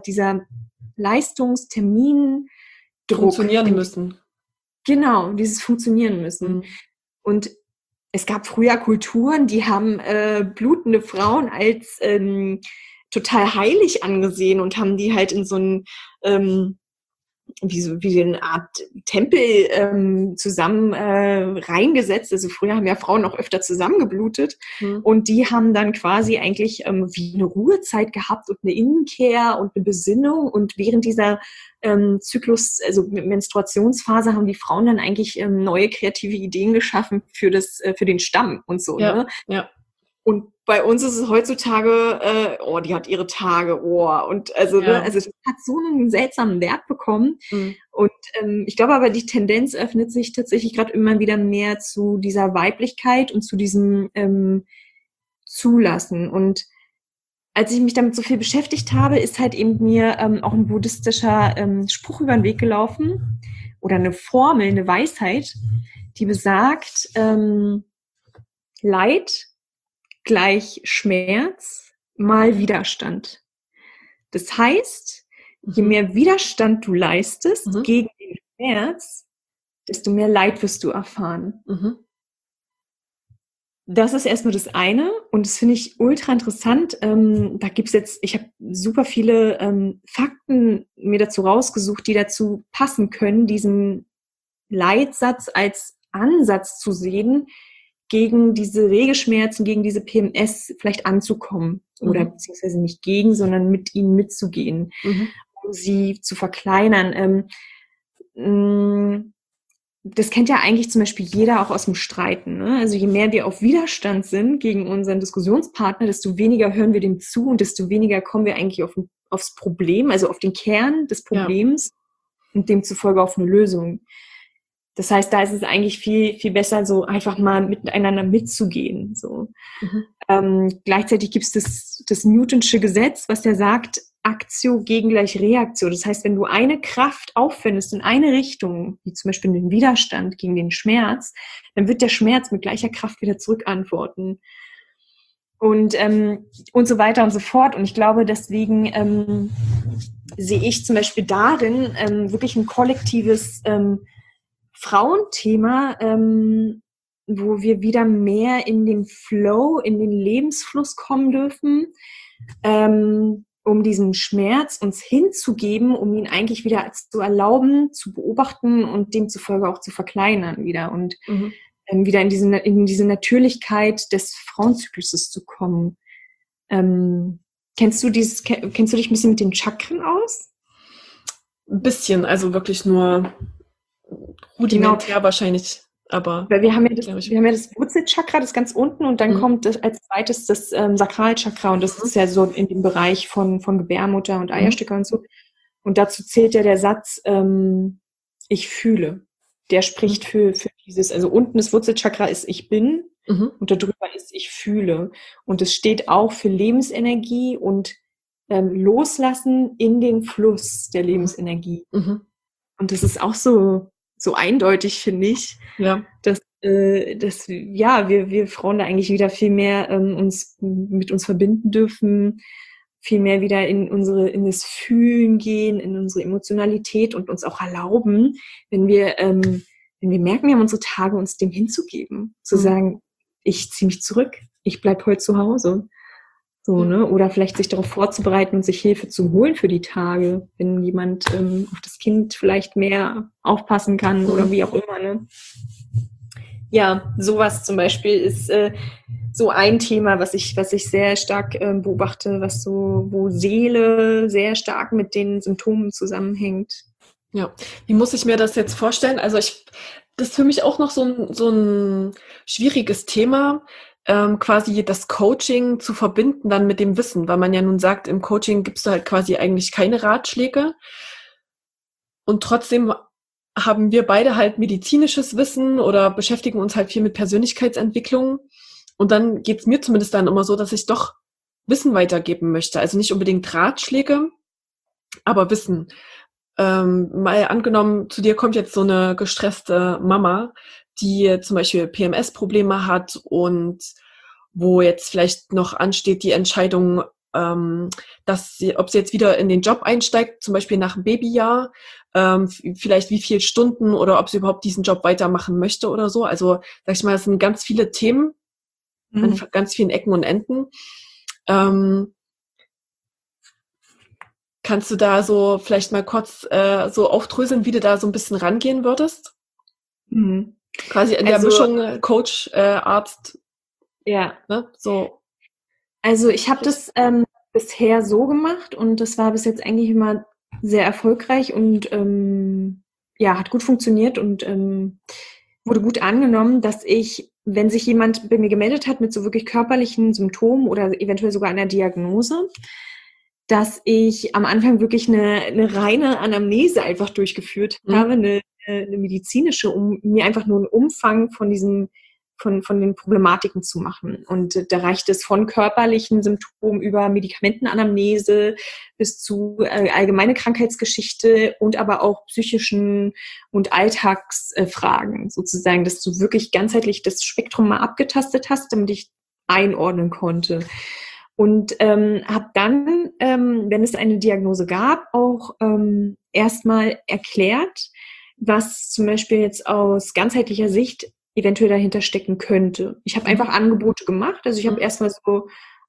[SPEAKER 2] Leistungstermin Druck.
[SPEAKER 1] Funktionieren müssen.
[SPEAKER 2] Genau, dieses Funktionieren müssen. Und es gab früher Kulturen, die haben blutende Frauen als total heilig angesehen und haben die halt in so ein wie eine Art Tempel zusammen reingesetzt. Also früher haben ja Frauen auch öfter zusammengeblutet und die haben dann quasi eigentlich wie eine Ruhezeit gehabt und eine Innenkehr und eine Besinnung, und während dieser also Menstruationsphase haben die Frauen dann eigentlich neue kreative Ideen geschaffen für den Stamm und so.
[SPEAKER 1] Ja,
[SPEAKER 2] ne?
[SPEAKER 1] Ja.
[SPEAKER 2] Und bei uns ist es heutzutage, die hat ihre Tage, und also,
[SPEAKER 1] Ja.
[SPEAKER 2] also das hat so einen seltsamen Wert bekommen. Und ich glaube aber, die Tendenz öffnet sich tatsächlich gerade immer wieder mehr zu dieser Weiblichkeit und zu diesem Zulassen. Und als ich mich damit so viel beschäftigt habe, ist halt eben mir auch ein buddhistischer Spruch über den Weg gelaufen oder eine Formel, eine Weisheit, die besagt, Leid gleich Schmerz mal Widerstand. Das heißt, je mehr Widerstand du leistest gegen den Schmerz, desto mehr Leid wirst du erfahren. Das ist erstmal das eine, und das finde ich ultra interessant. Da gibt's ich habe super viele Fakten mir dazu rausgesucht, die dazu passen können, diesen Leitsatz als Ansatz zu sehen, gegen diese Regelschmerzen, gegen diese PMS vielleicht anzukommen. Oder beziehungsweise nicht gegen, sondern mit ihnen mitzugehen, um sie zu verkleinern. Das kennt ja eigentlich zum Beispiel jeder auch aus dem Streiten. Ne? Also je mehr wir auf Widerstand sind gegen unseren Diskussionspartner, desto weniger hören wir dem zu und desto weniger kommen wir eigentlich aufs Problem, also auf den Kern des Problems und demzufolge auf eine Lösung. Das heißt, da ist es eigentlich viel, viel besser, so einfach mal miteinander mitzugehen. So. Gleichzeitig gibt es das Newtonsche Gesetz, was ja sagt, Aktio gegen gleich Reaktion. Das heißt, wenn du eine Kraft aufwendest in eine Richtung, wie zum Beispiel den Widerstand gegen den Schmerz, dann wird der Schmerz mit gleicher Kraft wieder zurückantworten. Und so weiter und so fort. Und ich glaube, deswegen sehe ich zum Beispiel darin wirklich ein kollektives Frauenthema, wo wir wieder mehr in den Flow, in den Lebensfluss kommen dürfen, um diesen Schmerz uns hinzugeben, um ihn eigentlich wieder zu erlauben, zu beobachten und demzufolge auch zu verkleinern wieder und wieder in diese Natürlichkeit des Frauenzykluses zu kommen. Kennst du dich ein bisschen mit den Chakren aus?
[SPEAKER 1] Ein bisschen, also wirklich nur rudimentär wahrscheinlich, aber...
[SPEAKER 2] Weil wir haben ja das Wurzelchakra, das ganz unten, und dann kommt als zweites das Sakralchakra, und das ist ja so in dem Bereich von Gebärmutter und Eierstöcker und so. Und dazu zählt ja der Satz, ich fühle. Der spricht für dieses, also unten das Wurzelchakra ist ich bin und darüber ist ich fühle. Und es steht auch für Lebensenergie und Loslassen in den Fluss der Lebensenergie. Und das ist auch so eindeutig, finde ich, dass wir Frauen da eigentlich wieder viel mehr mit uns verbinden dürfen, viel mehr wieder in das Fühlen gehen, in unsere Emotionalität und uns auch erlauben, wenn wir merken, wir haben unsere Tage, uns dem hinzugeben, zu sagen, ich ziehe mich zurück, ich bleibe heute zu Hause. So, ne? Oder vielleicht sich darauf vorzubereiten und sich Hilfe zu holen für die Tage, wenn jemand auf das Kind vielleicht mehr aufpassen kann oder wie auch immer, ne? Ja, sowas zum Beispiel ist so ein Thema, was ich sehr stark beobachte, wo Seele sehr stark mit den Symptomen zusammenhängt.
[SPEAKER 1] Ja, wie muss ich mir das jetzt vorstellen? Also das ist für mich auch noch so ein schwieriges Thema, quasi das Coaching zu verbinden dann mit dem Wissen, weil man ja nun sagt, im Coaching gibst du halt quasi eigentlich keine Ratschläge und trotzdem haben wir beide halt medizinisches Wissen oder beschäftigen uns halt viel mit Persönlichkeitsentwicklung und dann geht's mir zumindest dann immer so, dass ich doch Wissen weitergeben möchte. Also nicht unbedingt Ratschläge, aber Wissen. Mal angenommen, zu dir kommt jetzt so eine gestresste Mama, die zum Beispiel PMS-Probleme hat und wo jetzt vielleicht noch ansteht die Entscheidung, ob sie jetzt wieder in den Job einsteigt, zum Beispiel nach einem Babyjahr, vielleicht wie viele Stunden oder ob sie überhaupt diesen Job weitermachen möchte oder so. Also, sag ich mal, es sind ganz viele Themen an ganz vielen Ecken und Enden. Kannst du da so vielleicht mal kurz so aufdröseln, wie du da so ein bisschen rangehen würdest?
[SPEAKER 2] Mhm.
[SPEAKER 1] Quasi in der Mischung Coach, Arzt.
[SPEAKER 2] Ja.
[SPEAKER 1] Ne? So.
[SPEAKER 2] Also ich habe das bisher so gemacht und das war bis jetzt eigentlich immer sehr erfolgreich und hat gut funktioniert und wurde gut angenommen, dass ich, wenn sich jemand bei mir gemeldet hat mit so wirklich körperlichen Symptomen oder eventuell sogar einer Diagnose, dass ich am Anfang wirklich eine reine Anamnese einfach durchgeführt habe, eine medizinische, um mir einfach nur einen Umfang von den Problematiken zu machen. Und da reicht es von körperlichen Symptomen über Medikamentenanamnese bis zu allgemeine Krankheitsgeschichte und aber auch psychischen und Alltagsfragen sozusagen, dass du wirklich ganzheitlich das Spektrum mal abgetastet hast, damit ich einordnen konnte. Und habe dann, wenn es eine Diagnose gab, auch erstmal erklärt, was zum Beispiel jetzt aus ganzheitlicher Sicht eventuell dahinter stecken könnte. Ich habe einfach Angebote gemacht, also ich habe erstmal so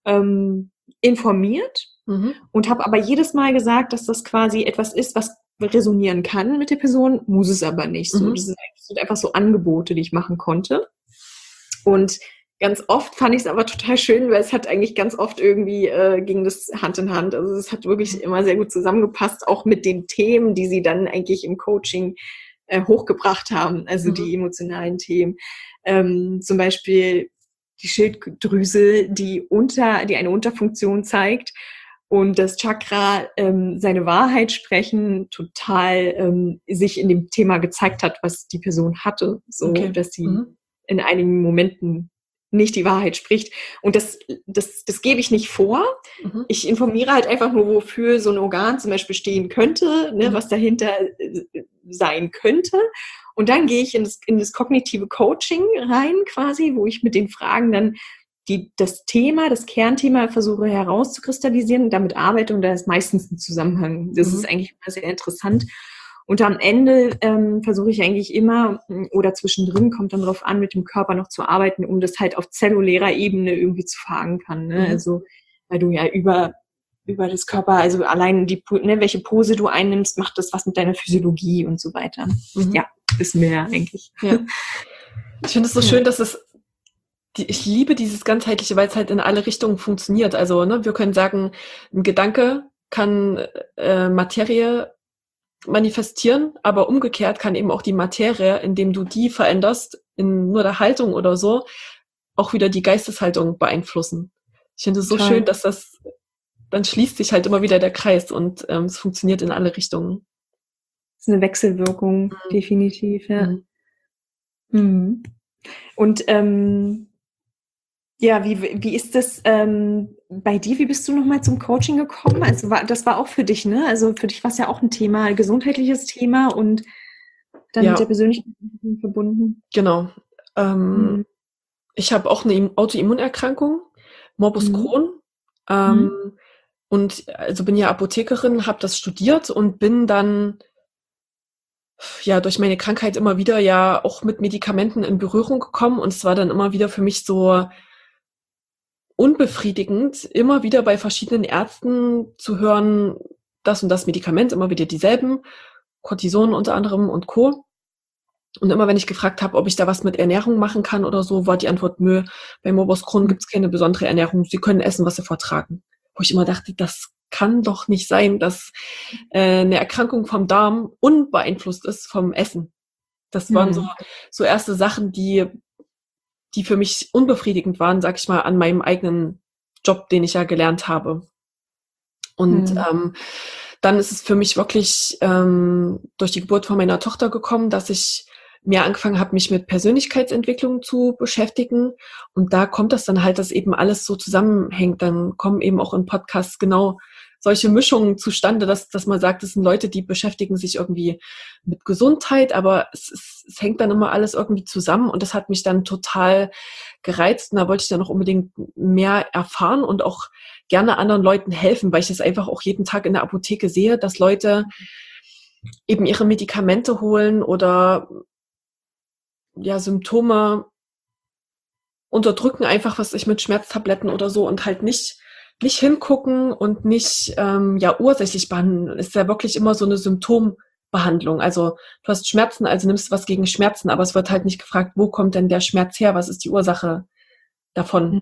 [SPEAKER 2] informiert und habe aber jedes Mal gesagt, dass das quasi etwas ist, was resonieren kann mit der Person, muss es aber nicht so. Das sind einfach so Angebote, die ich machen konnte. Und ganz oft fand ich es aber total schön, weil es hat eigentlich ganz oft irgendwie ging das Hand in Hand. Also es hat wirklich immer sehr gut zusammengepasst, auch mit den Themen, die sie dann eigentlich im Coaching hochgebracht haben, also die emotionalen Themen. Zum Beispiel die Schilddrüse, die eine Unterfunktion zeigt und das Chakra seine Wahrheit sprechen total sich in dem Thema gezeigt hat, was die Person hatte, so dass sie in einigen Momenten nicht die Wahrheit spricht. Und das gebe ich nicht vor. Ich informiere halt einfach nur, wofür so ein Organ zum Beispiel stehen könnte, ne, was dahinter sein könnte. Und dann gehe ich in das kognitive Coaching rein quasi, wo ich mit den Fragen dann das Kernthema versuche herauszukristallisieren und damit arbeite. Und da ist meistens ein Zusammenhang. Das ist eigentlich immer sehr interessant. Und am Ende versuche ich eigentlich immer, oder zwischendrin kommt dann drauf an, mit dem Körper noch zu arbeiten, um das halt auf zellulärer Ebene irgendwie zu verankern. Ne? Also, weil du ja über das Körper, also allein welche Pose du einnimmst, macht das was mit deiner Physiologie und so weiter. Ja, wissen wir ja eigentlich.
[SPEAKER 1] Ja. Ich finde es so schön, dass ich liebe dieses Ganzheitliche, weil es halt in alle Richtungen funktioniert. Also, ne, wir können sagen, ein Gedanke kann Materie manifestieren, aber umgekehrt kann eben auch die Materie, indem du die veränderst, in nur der Haltung oder so, auch wieder die Geisteshaltung beeinflussen. Ich finde es so schön, dass dann schließt sich halt immer wieder der Kreis und es funktioniert in alle Richtungen.
[SPEAKER 2] Das ist eine Wechselwirkung, definitiv, ja. Und wie ist das bei dir? Wie bist du nochmal zum Coaching gekommen? Also das war auch für dich, ne? Also für dich war es ja auch ein gesundheitliches Thema und dann mit der Persönlichkeit verbunden.
[SPEAKER 1] Genau. Ich habe auch eine Autoimmunerkrankung, Morbus Crohn. Und also bin ja Apothekerin, habe das studiert und bin dann durch meine Krankheit immer wieder auch mit Medikamenten in Berührung gekommen und es war dann immer wieder für mich so unbefriedigend, immer wieder bei verschiedenen Ärzten zu hören, das und das Medikament, immer wieder dieselben, Cortison unter anderem und Co. Und immer wenn ich gefragt habe, ob ich da was mit Ernährung machen kann oder so, war die Antwort, nö, bei Morbus Crohn gibt es keine besondere Ernährung, Sie können essen, was Sie vertragen. Wo ich immer dachte, das kann doch nicht sein, dass eine Erkrankung vom Darm unbeeinflusst ist vom Essen. Das waren so erste Sachen, die für mich unbefriedigend waren, sag ich mal, an meinem eigenen Job, den ich ja gelernt habe. Und dann ist es für mich wirklich durch die Geburt von meiner Tochter gekommen, dass ich mehr angefangen habe, mich mit Persönlichkeitsentwicklung zu beschäftigen. Und da kommt das dann halt, dass eben alles so zusammenhängt. Dann kommen eben auch in Podcasts genau solche Mischungen zustande, dass man sagt, es sind Leute, die beschäftigen sich irgendwie mit Gesundheit, aber es hängt dann immer alles irgendwie zusammen. Und das hat mich dann total gereizt. Und da wollte ich dann auch unbedingt mehr erfahren und auch gerne anderen Leuten helfen, weil ich das einfach auch jeden Tag in der Apotheke sehe, dass Leute eben ihre Medikamente holen oder ja, Symptome unterdrücken, einfach was ich mit Schmerztabletten oder so und halt nicht hingucken und nicht ursächlich behandeln. Ist ja wirklich immer so eine Symptombehandlung. Also du hast Schmerzen, also nimmst du was gegen Schmerzen, aber es wird halt nicht gefragt, wo kommt denn der Schmerz her? Was ist die Ursache davon?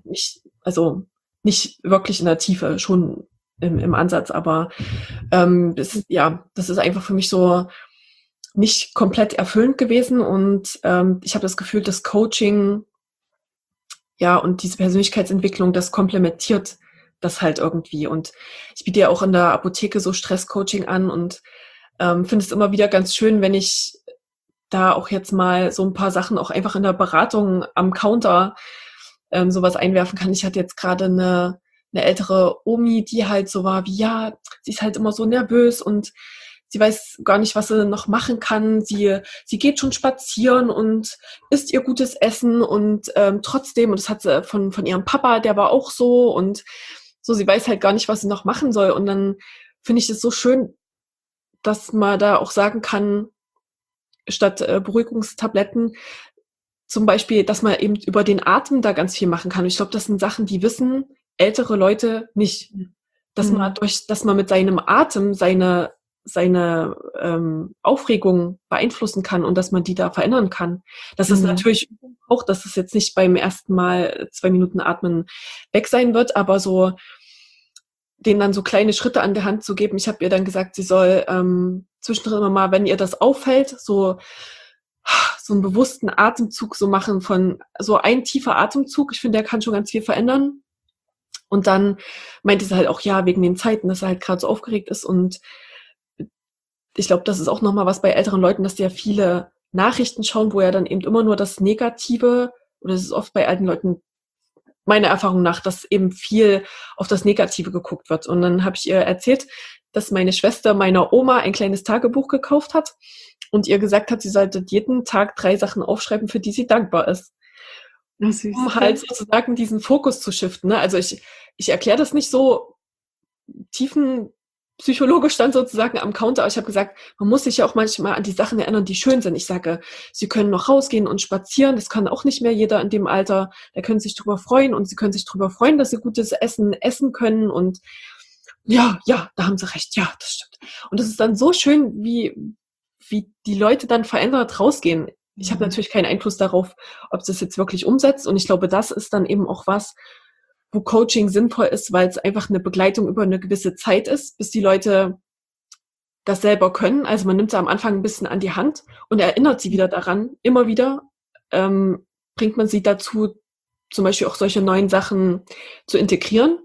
[SPEAKER 1] Nicht wirklich in der Tiefe, schon im Ansatz, aber das ist einfach für mich so nicht komplett erfüllend gewesen und ich habe das Gefühl, das Coaching und diese Persönlichkeitsentwicklung, das komplementiert das halt irgendwie. Und ich biete ja auch in der Apotheke so Stresscoaching an und finde es immer wieder ganz schön, wenn ich da auch jetzt mal so ein paar Sachen auch einfach in der Beratung am Counter sowas einwerfen kann. Ich hatte jetzt gerade eine ältere Omi, die halt so war wie, ja, sie ist halt immer so nervös und sie weiß gar nicht, was sie noch machen kann. Sie geht schon spazieren und isst ihr gutes Essen und trotzdem, und das hat sie von ihrem Papa, der war auch so und so, sie weiß halt gar nicht, was sie noch machen soll. Und dann finde ich es so schön, dass man da auch sagen kann, statt Beruhigungstabletten, zum Beispiel, dass man eben über den Atem da ganz viel machen kann. Und ich glaube, das sind Sachen, die wissen ältere Leute nicht. Dass man mit seinem Atem seine Aufregung beeinflussen kann und dass man die da verändern kann. Das ist natürlich auch, dass es jetzt nicht beim ersten Mal 2 Minuten Atmen weg sein wird, aber so denen dann so kleine Schritte an der Hand zu geben. Ich habe ihr dann gesagt, sie soll zwischendrin immer mal, wenn ihr das auffällt, so einen bewussten Atemzug so machen von so ein tiefer Atemzug. Ich finde, der kann schon ganz viel verändern. Und dann meinte sie halt auch, ja, wegen den Zeiten, dass er halt gerade so aufgeregt ist. Und ich glaube, das ist auch nochmal was bei älteren Leuten, dass die ja viele Nachrichten schauen, wo ja dann eben immer nur das Negative, oder das ist oft bei alten Leuten meiner Erfahrung nach, dass eben viel auf das Negative geguckt wird. Und dann habe ich ihr erzählt, dass meine Schwester meiner Oma ein kleines Tagebuch gekauft hat und ihr gesagt hat, sie sollte jeden Tag 3 Sachen aufschreiben, für die sie dankbar ist. Um halt sozusagen diesen Fokus zu shiften. Ne? Also ich erkläre das nicht so tiefenpsychologisch dann sozusagen am Counter, aber ich habe gesagt, man muss sich ja auch manchmal an die Sachen erinnern, die schön sind. Ich sage, sie können noch rausgehen und spazieren, das kann auch nicht mehr jeder in dem Alter, da können sie sich drüber freuen und sie können sich drüber freuen, dass sie gutes Essen essen können und ja, da haben sie recht, ja, das stimmt. Und das ist dann so schön, wie die Leute dann verändert rausgehen. Ich habe natürlich keinen Einfluss darauf, ob es das jetzt wirklich umsetzt. Und ich glaube, das ist dann eben auch was, wo Coaching sinnvoll ist, weil es einfach eine Begleitung über eine gewisse Zeit ist, bis die Leute das selber können. Also man nimmt sie am Anfang ein bisschen an die Hand und erinnert sie wieder daran. Immer wieder bringt man sie dazu, zum Beispiel auch solche neuen Sachen zu integrieren.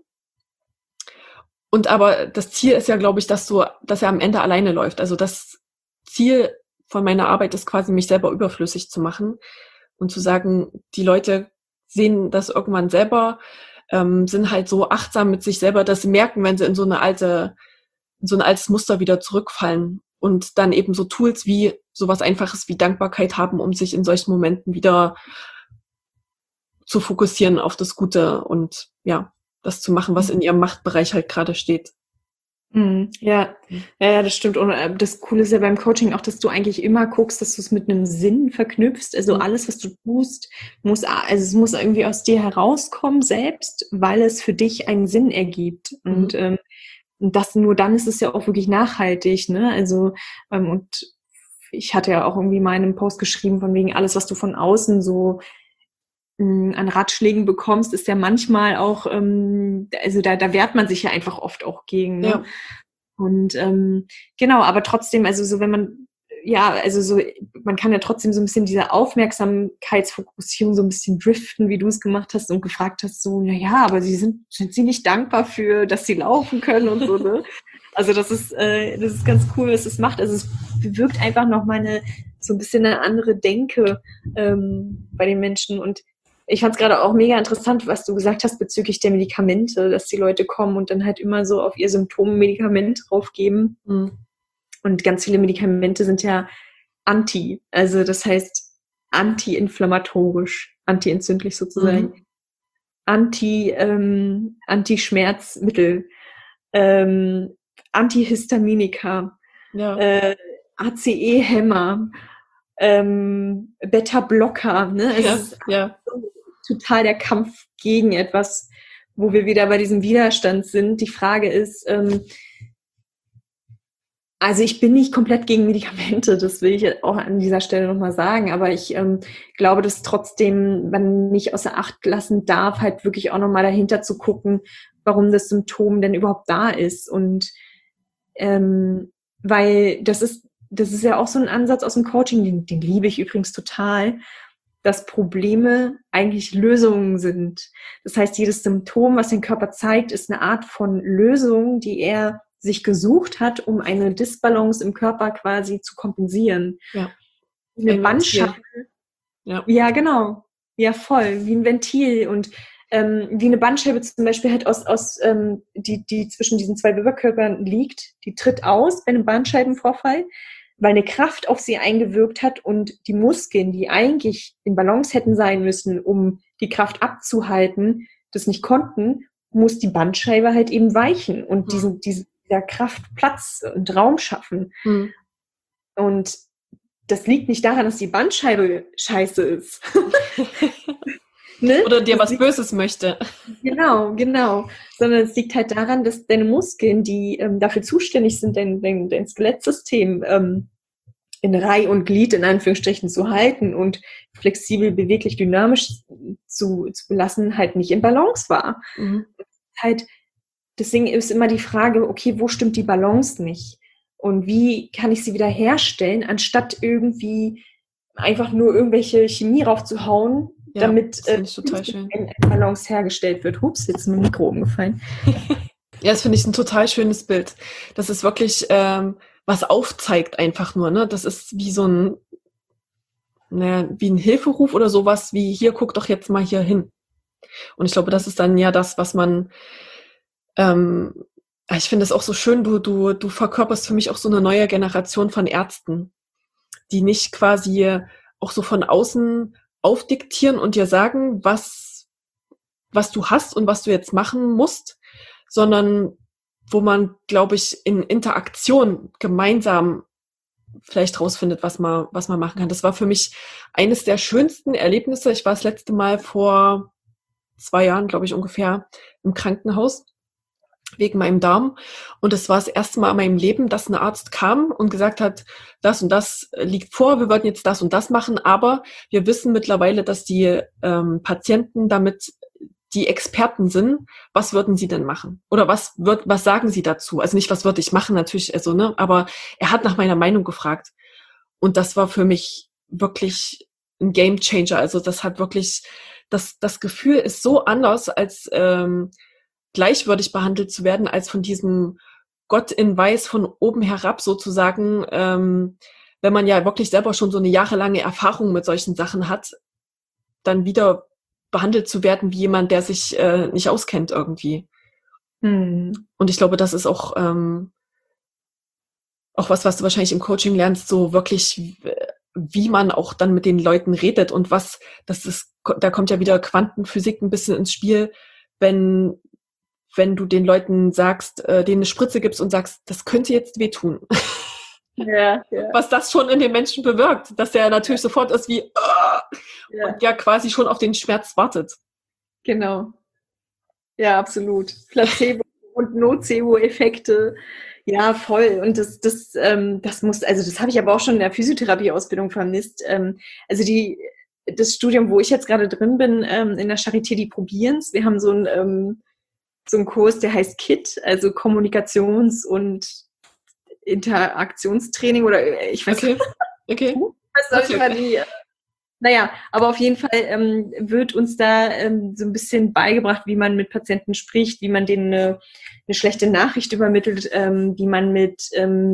[SPEAKER 1] Und aber das Ziel ist ja, glaube ich, dass er am Ende alleine läuft. Also das Ziel von meiner Arbeit ist quasi, mich selber überflüssig zu machen und zu sagen, die Leute sehen das irgendwann selber, sind halt so achtsam mit sich selber, dass sie merken, wenn sie in so ein altes Muster wieder zurückfallen und dann eben so Tools wie sowas Einfaches wie Dankbarkeit haben, um sich in solchen Momenten wieder zu fokussieren auf das Gute und ja, das zu machen, was in ihrem Machtbereich halt gerade steht.
[SPEAKER 2] Ja. Ja, das stimmt. Und das Coole ist ja beim Coaching auch, dass du eigentlich immer guckst, dass du es mit einem Sinn verknüpfst. Also alles, was du tust, es muss irgendwie aus dir herauskommen selbst, weil es für dich einen Sinn ergibt. Und nur dann ist es ja auch wirklich nachhaltig, ne? Also, und ich hatte ja auch irgendwie mal in einem Post geschrieben, von wegen alles, was du von außen so an Ratschlägen bekommst, ist ja manchmal auch, also da wehrt man sich ja einfach oft auch gegen, ne?
[SPEAKER 1] Ja.
[SPEAKER 2] Und genau, aber trotzdem, also so wenn man, ja, also so, man kann ja trotzdem so ein bisschen diese Aufmerksamkeitsfokussierung so ein bisschen driften, wie du es gemacht hast und gefragt hast, so, na ja, aber sind sie nicht dankbar für, dass sie laufen können und so, ne? Also das ist ganz cool, was es macht. Also es bewirkt einfach nochmal so ein bisschen eine andere Denke bei den Menschen. Und ich fand es gerade auch mega interessant, was du gesagt hast bezüglich der Medikamente, dass die Leute kommen und dann halt immer so auf ihr Symptom ein Medikament draufgeben. Und ganz viele Medikamente sind ja anti, also das heißt anti-inflammatorisch, anti-entzündlich sozusagen, Anti-Schmerzmittel, Antihistaminika,
[SPEAKER 1] Ja.
[SPEAKER 2] ACE-Hämmer, Beta-Blocker, ne? Es ist total der Kampf gegen etwas, wo wir wieder bei diesem Widerstand sind. Die Frage ist, also ich bin nicht komplett gegen Medikamente, das will ich auch an dieser Stelle nochmal sagen, aber ich glaube, dass trotzdem man nicht außer Acht lassen darf, halt wirklich auch nochmal dahinter zu gucken, warum das Symptom denn überhaupt da ist. Und weil das ist ja auch so ein Ansatz aus dem Coaching, den liebe ich übrigens total, dass Probleme eigentlich Lösungen sind. Das heißt, jedes Symptom, was den Körper zeigt, ist eine Art von Lösung, die er sich gesucht hat, um eine Disbalance im Körper quasi zu kompensieren.
[SPEAKER 1] Ja.
[SPEAKER 2] Eine Bandscheibe. Ja, genau. Ja, voll. Wie ein Ventil. Und wie eine Bandscheibe zum Beispiel halt die zwischen diesen zwei Wirbelkörpern liegt, die tritt aus bei einem Bandscheibenvorfall, weil eine Kraft auf sie eingewirkt hat und die Muskeln, die eigentlich in Balance hätten sein müssen, um die Kraft abzuhalten, das nicht konnten, muss die Bandscheibe halt eben weichen und dieser Kraft Platz und Raum schaffen. Und das liegt nicht daran, dass die Bandscheibe scheiße ist.
[SPEAKER 1] Ne? Oder dir was Böses möchte.
[SPEAKER 2] Genau. Sondern es liegt halt daran, dass deine Muskeln, die dafür zuständig sind, dein Skelettsystem in Reih und Glied in Anführungsstrichen zu halten und flexibel, beweglich, dynamisch zu belassen, halt nicht in Balance war. Halt, deswegen ist immer die Frage, okay, wo stimmt die Balance nicht? Und wie kann ich sie wieder herstellen, anstatt irgendwie einfach nur irgendwelche Chemie raufzuhauen, damit
[SPEAKER 1] eine
[SPEAKER 2] Balance hergestellt wird. Hups, jetzt ist mein Mikro umgefallen.
[SPEAKER 1] Ja, das finde ich ein total schönes Bild. Das ist wirklich was aufzeigt einfach nur, ne? Das ist wie so wie ein Hilferuf oder sowas wie, hier, guck doch jetzt mal hier hin. Und ich glaube, das ist dann ja das, was man ich finde es auch so schön, du verkörperst für mich auch so eine neue Generation von Ärzten, die nicht quasi auch so von außen aufdiktieren und dir sagen, was du hast und was du jetzt machen musst, sondern wo man, glaube ich, in Interaktion gemeinsam vielleicht rausfindet, was man machen kann. Das war für mich eines der schönsten Erlebnisse. Ich war das letzte Mal vor 2 Jahren, glaube ich, ungefähr im Krankenhaus wegen meinem Darm. Und es war das erste Mal in meinem Leben, dass ein Arzt kam und gesagt hat, das und das liegt vor, wir wollten jetzt das und das machen, aber wir wissen mittlerweile, dass die Patienten damit die Experten sind. Was würden sie denn machen? Oder was sagen sie dazu? Also nicht, was würde ich machen, natürlich, also, ne, aber er hat nach meiner Meinung gefragt. Und das war für mich wirklich ein Game Changer. Also das hat wirklich, das Gefühl ist so anders, als gleichwürdig behandelt zu werden, als von diesem Gott in Weiß von oben herab sozusagen, wenn man ja wirklich selber schon so eine jahrelange Erfahrung mit solchen Sachen hat, dann wieder behandelt zu werden wie jemand, der sich nicht auskennt irgendwie. Und ich glaube, das ist auch was du wahrscheinlich im Coaching lernst, so wirklich, wie man auch dann mit den Leuten redet und da kommt ja wieder Quantenphysik ein bisschen ins Spiel, wenn wenn du den Leuten sagst, denen eine Spritze gibst und sagst, das könnte jetzt wehtun.
[SPEAKER 2] Ja.
[SPEAKER 1] Was das schon in den Menschen bewirkt, dass der natürlich sofort ist wie und ja quasi schon auf den Schmerz wartet.
[SPEAKER 2] Genau. Ja, absolut. Placebo und Nocebo-Effekte. Ja, voll. Und das muss, also das habe ich aber auch schon in der Physiotherapie-Ausbildung vermisst. Also das Studium, wo ich jetzt gerade drin bin, in der Charité, die probieren es. Wir haben so einen Kurs, der heißt KIT, also Kommunikations- und Interaktionstraining oder ich weiß nicht.
[SPEAKER 1] Okay.
[SPEAKER 2] Was soll ich Naja, aber auf jeden Fall wird uns da so ein bisschen beigebracht, wie man mit Patienten spricht, wie man denen eine schlechte Nachricht übermittelt, wie man mit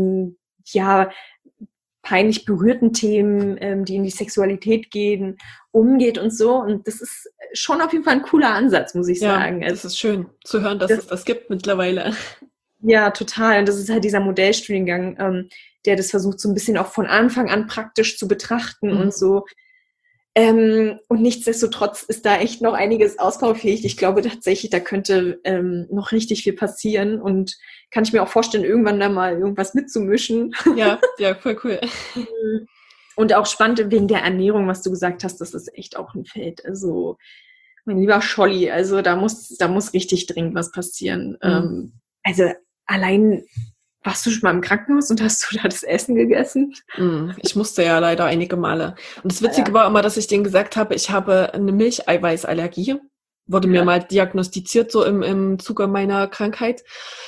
[SPEAKER 2] peinlich berührten Themen, die in die Sexualität gehen, umgeht und so. Und das ist schon auf jeden Fall ein cooler Ansatz, muss ich sagen.
[SPEAKER 1] Also, das ist schön zu hören, dass es das gibt mittlerweile.
[SPEAKER 2] Ja, total. Und das ist halt dieser Modellstudiengang, der das versucht, so ein bisschen auch von Anfang an praktisch zu betrachten und so. Und nichtsdestotrotz ist da echt noch einiges ausbaufähig. Ich glaube tatsächlich, da könnte noch richtig viel passieren und kann ich mir auch vorstellen, irgendwann da mal irgendwas mitzumischen.
[SPEAKER 1] Ja, voll cool.
[SPEAKER 2] Und auch spannend wegen der Ernährung, was du gesagt hast, das ist echt auch ein Feld. Also, mein lieber Scholli, also da muss richtig dringend was passieren. Also allein, warst du schon mal im Krankenhaus und hast du da das Essen gegessen?
[SPEAKER 1] Ich musste ja leider einige Male. Und das Witzige war immer, dass ich denen gesagt habe, ich habe eine Milcheiweißallergie. Wurde mir mal diagnostiziert, so im Zuge meiner Krankheit.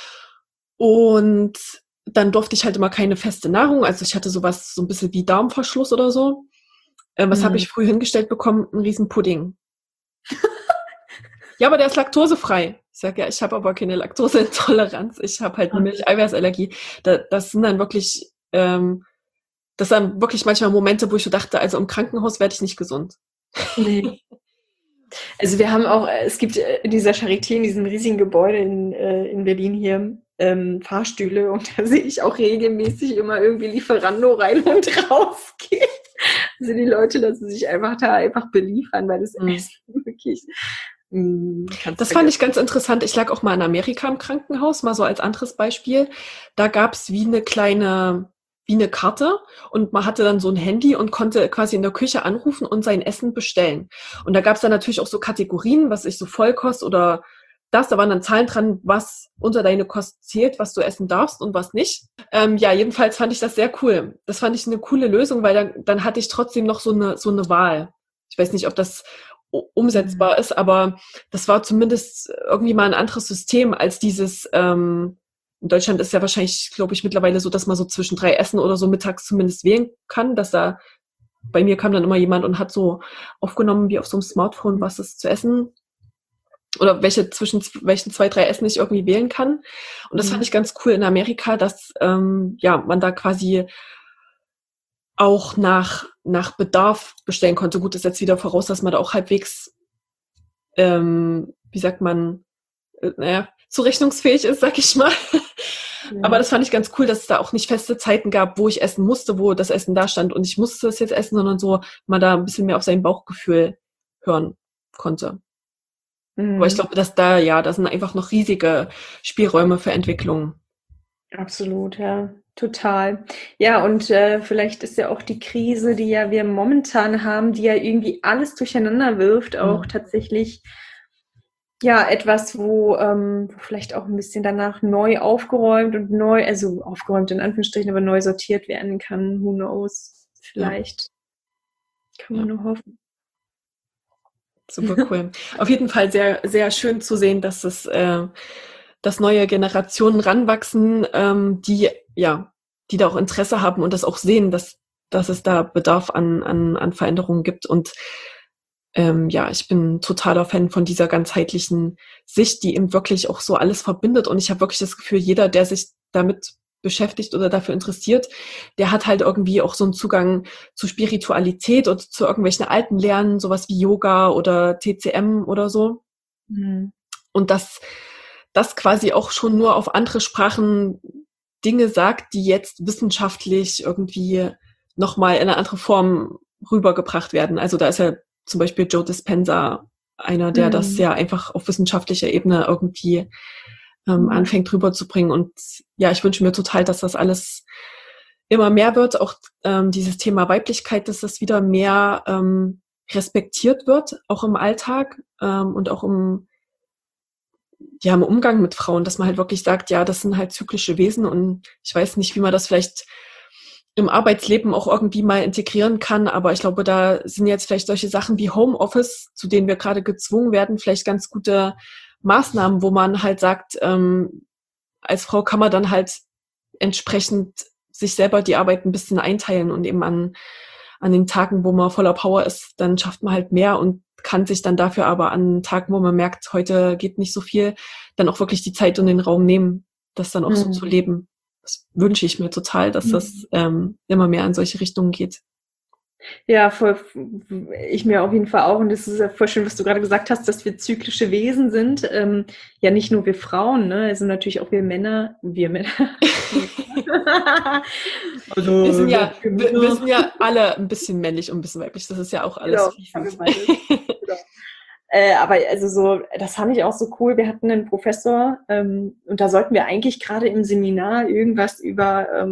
[SPEAKER 1] Und dann durfte ich halt immer keine feste Nahrung. Also ich hatte sowas, so ein bisschen wie Darmverschluss oder so. Was habe ich früh hingestellt bekommen? Ein riesen Pudding. Ja, aber der ist laktosefrei. Ich sage, ja, ich habe aber keine Laktoseintoleranz. Ich habe halt eine Milcheiweißallergie. Das sind dann wirklich, manchmal Momente, wo ich so dachte, also im Krankenhaus werde ich nicht gesund.
[SPEAKER 2] Nee. Also wir haben auch, es gibt in dieser Charité, in diesem riesigen Gebäude in Berlin hier, Fahrstühle und da sehe ich auch regelmäßig immer irgendwie Lieferando rein und raus geht. Also die Leute lassen sich einfach beliefern, weil das Essen wirklich...
[SPEAKER 1] Das fand ich ganz interessant. Ich lag auch mal in Amerika im Krankenhaus, mal so als anderes Beispiel. Da gab's wie eine Karte und man hatte dann so ein Handy und konnte quasi in der Küche anrufen und sein Essen bestellen. Und da gab's dann natürlich auch so Kategorien, was ich so Vollkost oder da waren dann Zahlen dran, was unter deine Kost zählt, was du essen darfst und was nicht. Jedenfalls fand ich das sehr cool. Das fand ich eine coole Lösung, weil dann hatte ich trotzdem noch so eine Wahl. Ich weiß nicht, ob das umsetzbar ist, aber das war zumindest irgendwie mal ein anderes System als dieses, in Deutschland ist ja wahrscheinlich, glaube ich, mittlerweile so, dass man so zwischen 3 Essen oder so mittags zumindest wählen kann, dass da, bei mir kam dann immer jemand und hat so aufgenommen, wie auf so einem Smartphone, was ist zu essen oder zwischen welchen 2, 3 Essen ich irgendwie wählen kann. Und das fand ich ganz cool in Amerika, dass man da quasi auch nach Bedarf bestellen konnte. Gut, ist jetzt wieder voraus, dass man da auch halbwegs, zurechnungsfähig ist, sag ich mal. Ja. Aber das fand ich ganz cool, dass es da auch nicht feste Zeiten gab, wo ich essen musste, wo das Essen da stand und ich musste es jetzt essen, sondern so man da ein bisschen mehr auf sein Bauchgefühl hören konnte. Aber ich glaube, dass da sind einfach noch riesige Spielräume für Entwicklung.
[SPEAKER 2] Absolut, ja. Total. Ja, und vielleicht ist ja auch die Krise, die ja wir momentan haben, die ja irgendwie alles durcheinander wirft, auch tatsächlich etwas, wo vielleicht auch ein bisschen danach neu aufgeräumt und also aufgeräumt in Anführungsstrichen, aber neu sortiert werden kann. Who knows? Vielleicht. Kann man nur hoffen.
[SPEAKER 1] Super cool. Auf jeden Fall sehr, sehr schön zu sehen, dass dass neue Generationen ranwachsen, die da auch Interesse haben und das auch sehen, dass es da Bedarf an Veränderungen gibt. Und ich bin totaler Fan von dieser ganzheitlichen Sicht, die eben wirklich auch so alles verbindet. Und ich habe wirklich das Gefühl, jeder, der sich damit beschäftigt oder dafür interessiert, der hat halt irgendwie auch so einen Zugang zu Spiritualität oder zu irgendwelchen alten Lernen, sowas wie Yoga oder TCM oder so. Und das quasi auch schon nur auf andere Sprachen Dinge sagt, die jetzt wissenschaftlich irgendwie nochmal in eine andere Form rübergebracht werden. Also da ist ja zum Beispiel Joe Dispenza einer, der das ja einfach auf wissenschaftlicher Ebene irgendwie anfängt rüberzubringen. Und ja, ich wünsche mir total, dass das alles immer mehr wird, auch dieses Thema Weiblichkeit, dass das wieder mehr respektiert wird, auch im Alltag und auch im Umgang mit Frauen, dass man halt wirklich sagt, ja, das sind halt zyklische Wesen und ich weiß nicht, wie man das vielleicht im Arbeitsleben auch irgendwie mal integrieren kann, aber ich glaube, da sind jetzt vielleicht solche Sachen wie Homeoffice, zu denen wir gerade gezwungen werden, vielleicht ganz gute Maßnahmen, wo man halt sagt, als Frau kann man dann halt entsprechend sich selber die Arbeit ein bisschen einteilen und eben an den Tagen, wo man voller Power ist, dann schafft man halt mehr und kann sich dann dafür aber an Tagen, wo man merkt, heute geht nicht so viel, dann auch wirklich die Zeit und den Raum nehmen, das dann auch so zu leben. Das wünsche ich mir total, dass das immer mehr in solche Richtungen geht.
[SPEAKER 2] Ja, voll, ich mir auf jeden Fall auch. Und das ist ja voll schön, was du gerade gesagt hast, dass wir zyklische Wesen sind. Ja, nicht nur wir Frauen, ne? Also natürlich auch wir Männer.
[SPEAKER 1] Also, wir sind ja alle ein bisschen männlich und ein bisschen weiblich. Das ist ja auch alles fließend.
[SPEAKER 2] Aber also so, das fand ich auch so cool. Wir hatten einen Professor und da sollten wir eigentlich gerade im Seminar irgendwas über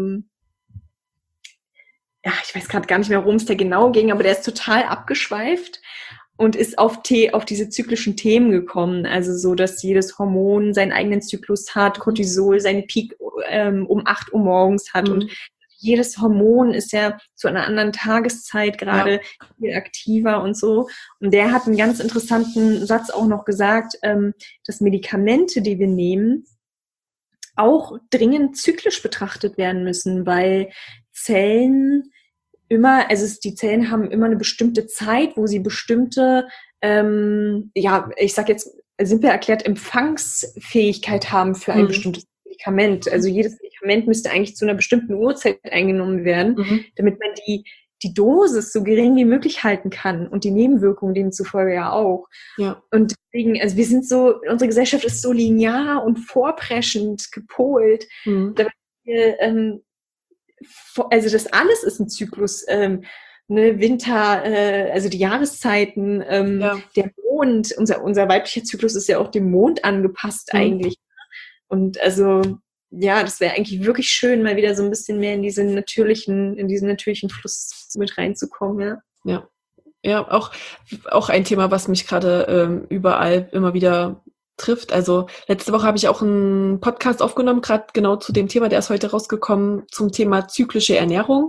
[SPEAKER 2] ich weiß gerade gar nicht mehr, worum es da genau ging, aber der ist total abgeschweift und ist auf diese zyklischen Themen gekommen. Also so, dass jedes Hormon seinen eigenen Zyklus hat, Cortisol seinen Peak um 8 Uhr morgens hat und jedes Hormon ist ja zu einer anderen Tageszeit gerade viel aktiver und so. Und der hat einen ganz interessanten Satz auch noch gesagt, dass Medikamente, die wir nehmen, auch dringend zyklisch betrachtet werden müssen, weil Zellen die Zellen haben immer eine bestimmte Zeit, wo sie bestimmte, ich sag jetzt simpel erklärt, Empfangsfähigkeit haben für ein bestimmtes Medikament. Also jedes Medikament müsste eigentlich zu einer bestimmten Uhrzeit eingenommen werden, damit man die Dosis so gering wie möglich halten kann und die Nebenwirkungen demzufolge ja auch. Ja. Und deswegen, also wir sind so, unsere Gesellschaft ist so linear und vorpreschend gepolt, damit wir, also das alles ist ein Zyklus, Winter, also die Jahreszeiten, der Mond, unser weiblicher Zyklus ist ja auch dem Mond angepasst eigentlich. Und also, ja, das wäre eigentlich wirklich schön, mal wieder so ein bisschen mehr in diesen natürlichen Fluss mit reinzukommen, ja.
[SPEAKER 1] Ja, auch ein Thema, was mich gerade überall immer wieder trifft. Also letzte Woche habe ich auch einen Podcast aufgenommen, gerade genau zu dem Thema, der ist heute rausgekommen, zum Thema zyklische Ernährung.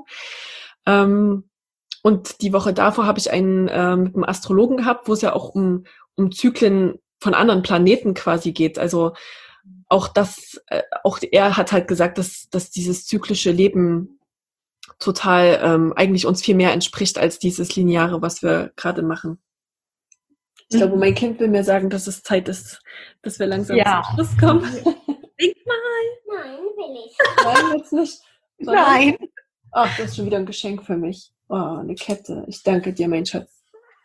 [SPEAKER 1] Und die Woche davor habe ich einen mit einem Astrologen gehabt, wo es ja auch um Zyklen von anderen Planeten quasi geht. Also auch er hat halt gesagt, dass dieses zyklische Leben total eigentlich uns viel mehr entspricht als dieses Lineare, was wir gerade machen. Ich glaube, mein Kind will mir sagen, dass es Zeit ist, dass wir langsam zum Schluss kommen.
[SPEAKER 2] Denk mal.
[SPEAKER 3] Nein, will ich.
[SPEAKER 1] Nein, jetzt nicht.
[SPEAKER 2] Nein.
[SPEAKER 1] Ach, das ist schon wieder ein Geschenk für mich. Oh, eine Kette. Ich danke dir, mein Schatz.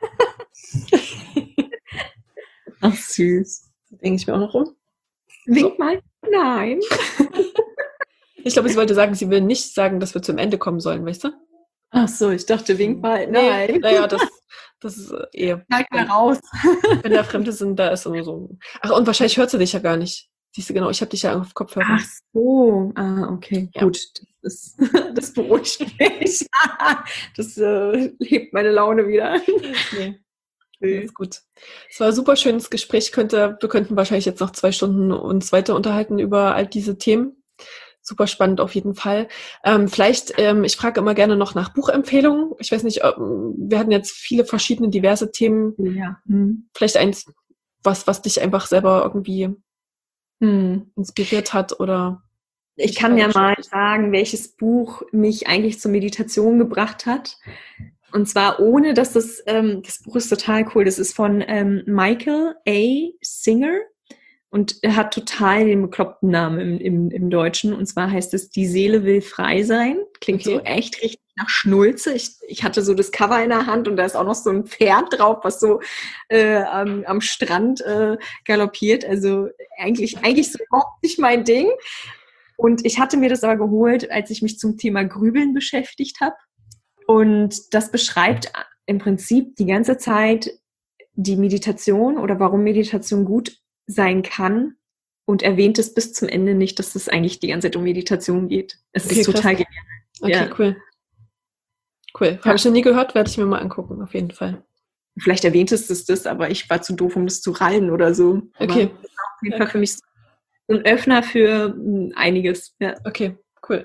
[SPEAKER 2] Ach, süß.
[SPEAKER 1] Das denke ich mir auch noch rum.
[SPEAKER 2] Wink mal. Nein.
[SPEAKER 1] Ich glaube, sie wollte sagen, sie will nicht sagen, dass wir zum Ende kommen sollen, weißt du?
[SPEAKER 2] Ach so, ich dachte, wink mal. Nein.
[SPEAKER 1] Naja, das ist
[SPEAKER 2] Halt mal raus.
[SPEAKER 1] Wenn da Fremde sind, da ist immer so. Ach, und wahrscheinlich hört sie dich ja gar nicht. Siehst du, genau, ich habe dich ja auf Kopfhörer.
[SPEAKER 2] Ach so. Okay, ja. Gut. Das beruhigt mich. Das hebt meine Laune wieder.
[SPEAKER 1] Nee. Ist gut. Es war ein super schönes Gespräch. Wir könnten wahrscheinlich jetzt noch 2 Stunden uns weiter unterhalten über all diese Themen. Super spannend auf jeden Fall. Vielleicht, ich frage immer gerne noch nach Buchempfehlungen. Ich weiß nicht, wir hatten jetzt viele verschiedene, diverse Themen.
[SPEAKER 2] Ja.
[SPEAKER 1] Vielleicht eins, was dich einfach selber irgendwie inspiriert hat oder...
[SPEAKER 2] Ich kann ja mal sagen, welches Buch mich eigentlich zur Meditation gebracht hat. Und zwar ohne, dass das Buch ist total cool. Das ist von Michael A. Singer. Und er hat total den bekloppten Namen im Deutschen. Und zwar heißt es Die Seele will frei sein. Klingt so echt richtig nach Schnulze. Ich hatte so das Cover in der Hand und da ist auch noch so ein Pferd drauf, was so am Strand galoppiert. Also eigentlich so überhaupt nicht mein Ding. Und ich hatte mir das aber geholt, als ich mich zum Thema Grübeln beschäftigt habe. Und das beschreibt im Prinzip die ganze Zeit die Meditation oder warum Meditation gut sein kann und erwähnt es bis zum Ende nicht, dass es eigentlich die ganze Zeit um Meditation geht. Es ist total genial.
[SPEAKER 1] Okay, cool. Cool. Habe ich noch nie gehört, werde ich mir mal angucken, auf jeden Fall.
[SPEAKER 2] Vielleicht erwähntest du das, aber ich war zu doof, um das zu rallen oder so.
[SPEAKER 1] Okay.
[SPEAKER 2] Das ist auf jeden Fall für mich ein Öffner für einiges. Ja.
[SPEAKER 1] Okay, cool.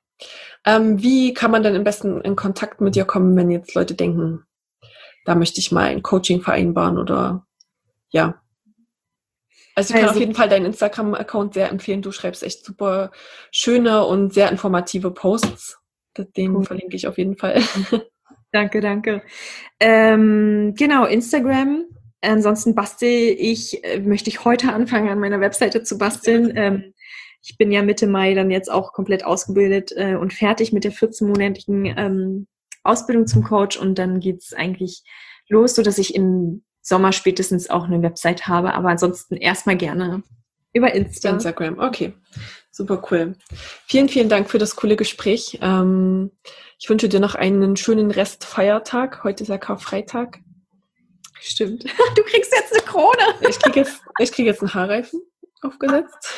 [SPEAKER 1] Wie kann man denn am besten in Kontakt mit dir kommen, wenn jetzt Leute denken, da möchte ich mal ein Coaching vereinbaren oder ja. Also ich kann auf jeden Fall deinen Instagram-Account sehr empfehlen. Du schreibst echt super schöne und sehr informative Posts. Den verlinke ich auf jeden Fall.
[SPEAKER 2] Danke. Genau, Instagram. Ansonsten möchte ich heute anfangen, an meiner Webseite zu basteln. Ich bin ja Mitte Mai dann jetzt auch komplett ausgebildet und fertig mit der 14-monatigen Ausbildung zum Coach und dann geht's eigentlich los, sodass ich im Sommer spätestens auch eine Website habe, aber ansonsten erstmal gerne über
[SPEAKER 1] Instagram, okay. Super cool. Vielen, vielen Dank für das coole Gespräch. Ich wünsche dir noch einen schönen Restfeiertag. Heute ist ja Karfreitag.
[SPEAKER 2] Stimmt. Du kriegst jetzt eine Krone.
[SPEAKER 1] Ich krieg jetzt einen Haarreifen aufgesetzt.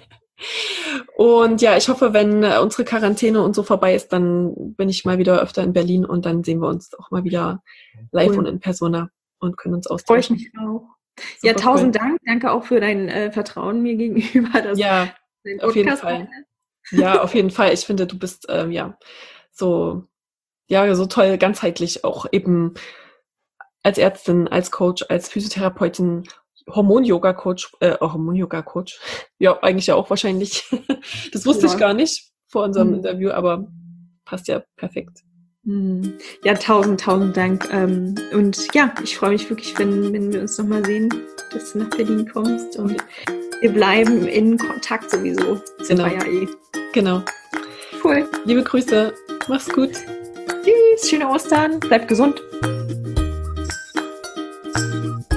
[SPEAKER 1] Und ja, ich hoffe, wenn unsere Quarantäne und so vorbei ist, dann bin ich mal wieder öfter in Berlin und dann sehen wir uns auch mal wieder live und in Persona und können uns austauschen.
[SPEAKER 2] Freue ich mich auch. Super, ja, 1000 Dank. Danke auch für dein Vertrauen mir gegenüber.
[SPEAKER 1] Ja, auf jeden Fall. Ja, auf jeden Fall. Ich finde, du bist so toll, ganzheitlich auch eben als Ärztin, als Coach, als Physiotherapeutin, Hormon-Yoga-Coach. Ja, eigentlich ja auch wahrscheinlich. Das wusste ich gar nicht vor unserem Interview, aber passt ja perfekt.
[SPEAKER 2] Ja, 1000 Dank. Und ja, ich freue mich wirklich, wenn wir uns nochmal sehen, dass du nach Berlin kommst. Und wir bleiben in Kontakt sowieso.
[SPEAKER 1] Genau. Genau.
[SPEAKER 2] Cool.
[SPEAKER 1] Liebe Grüße. Mach's gut.
[SPEAKER 2] Tschüss. Schöne Ostern. Bleib gesund.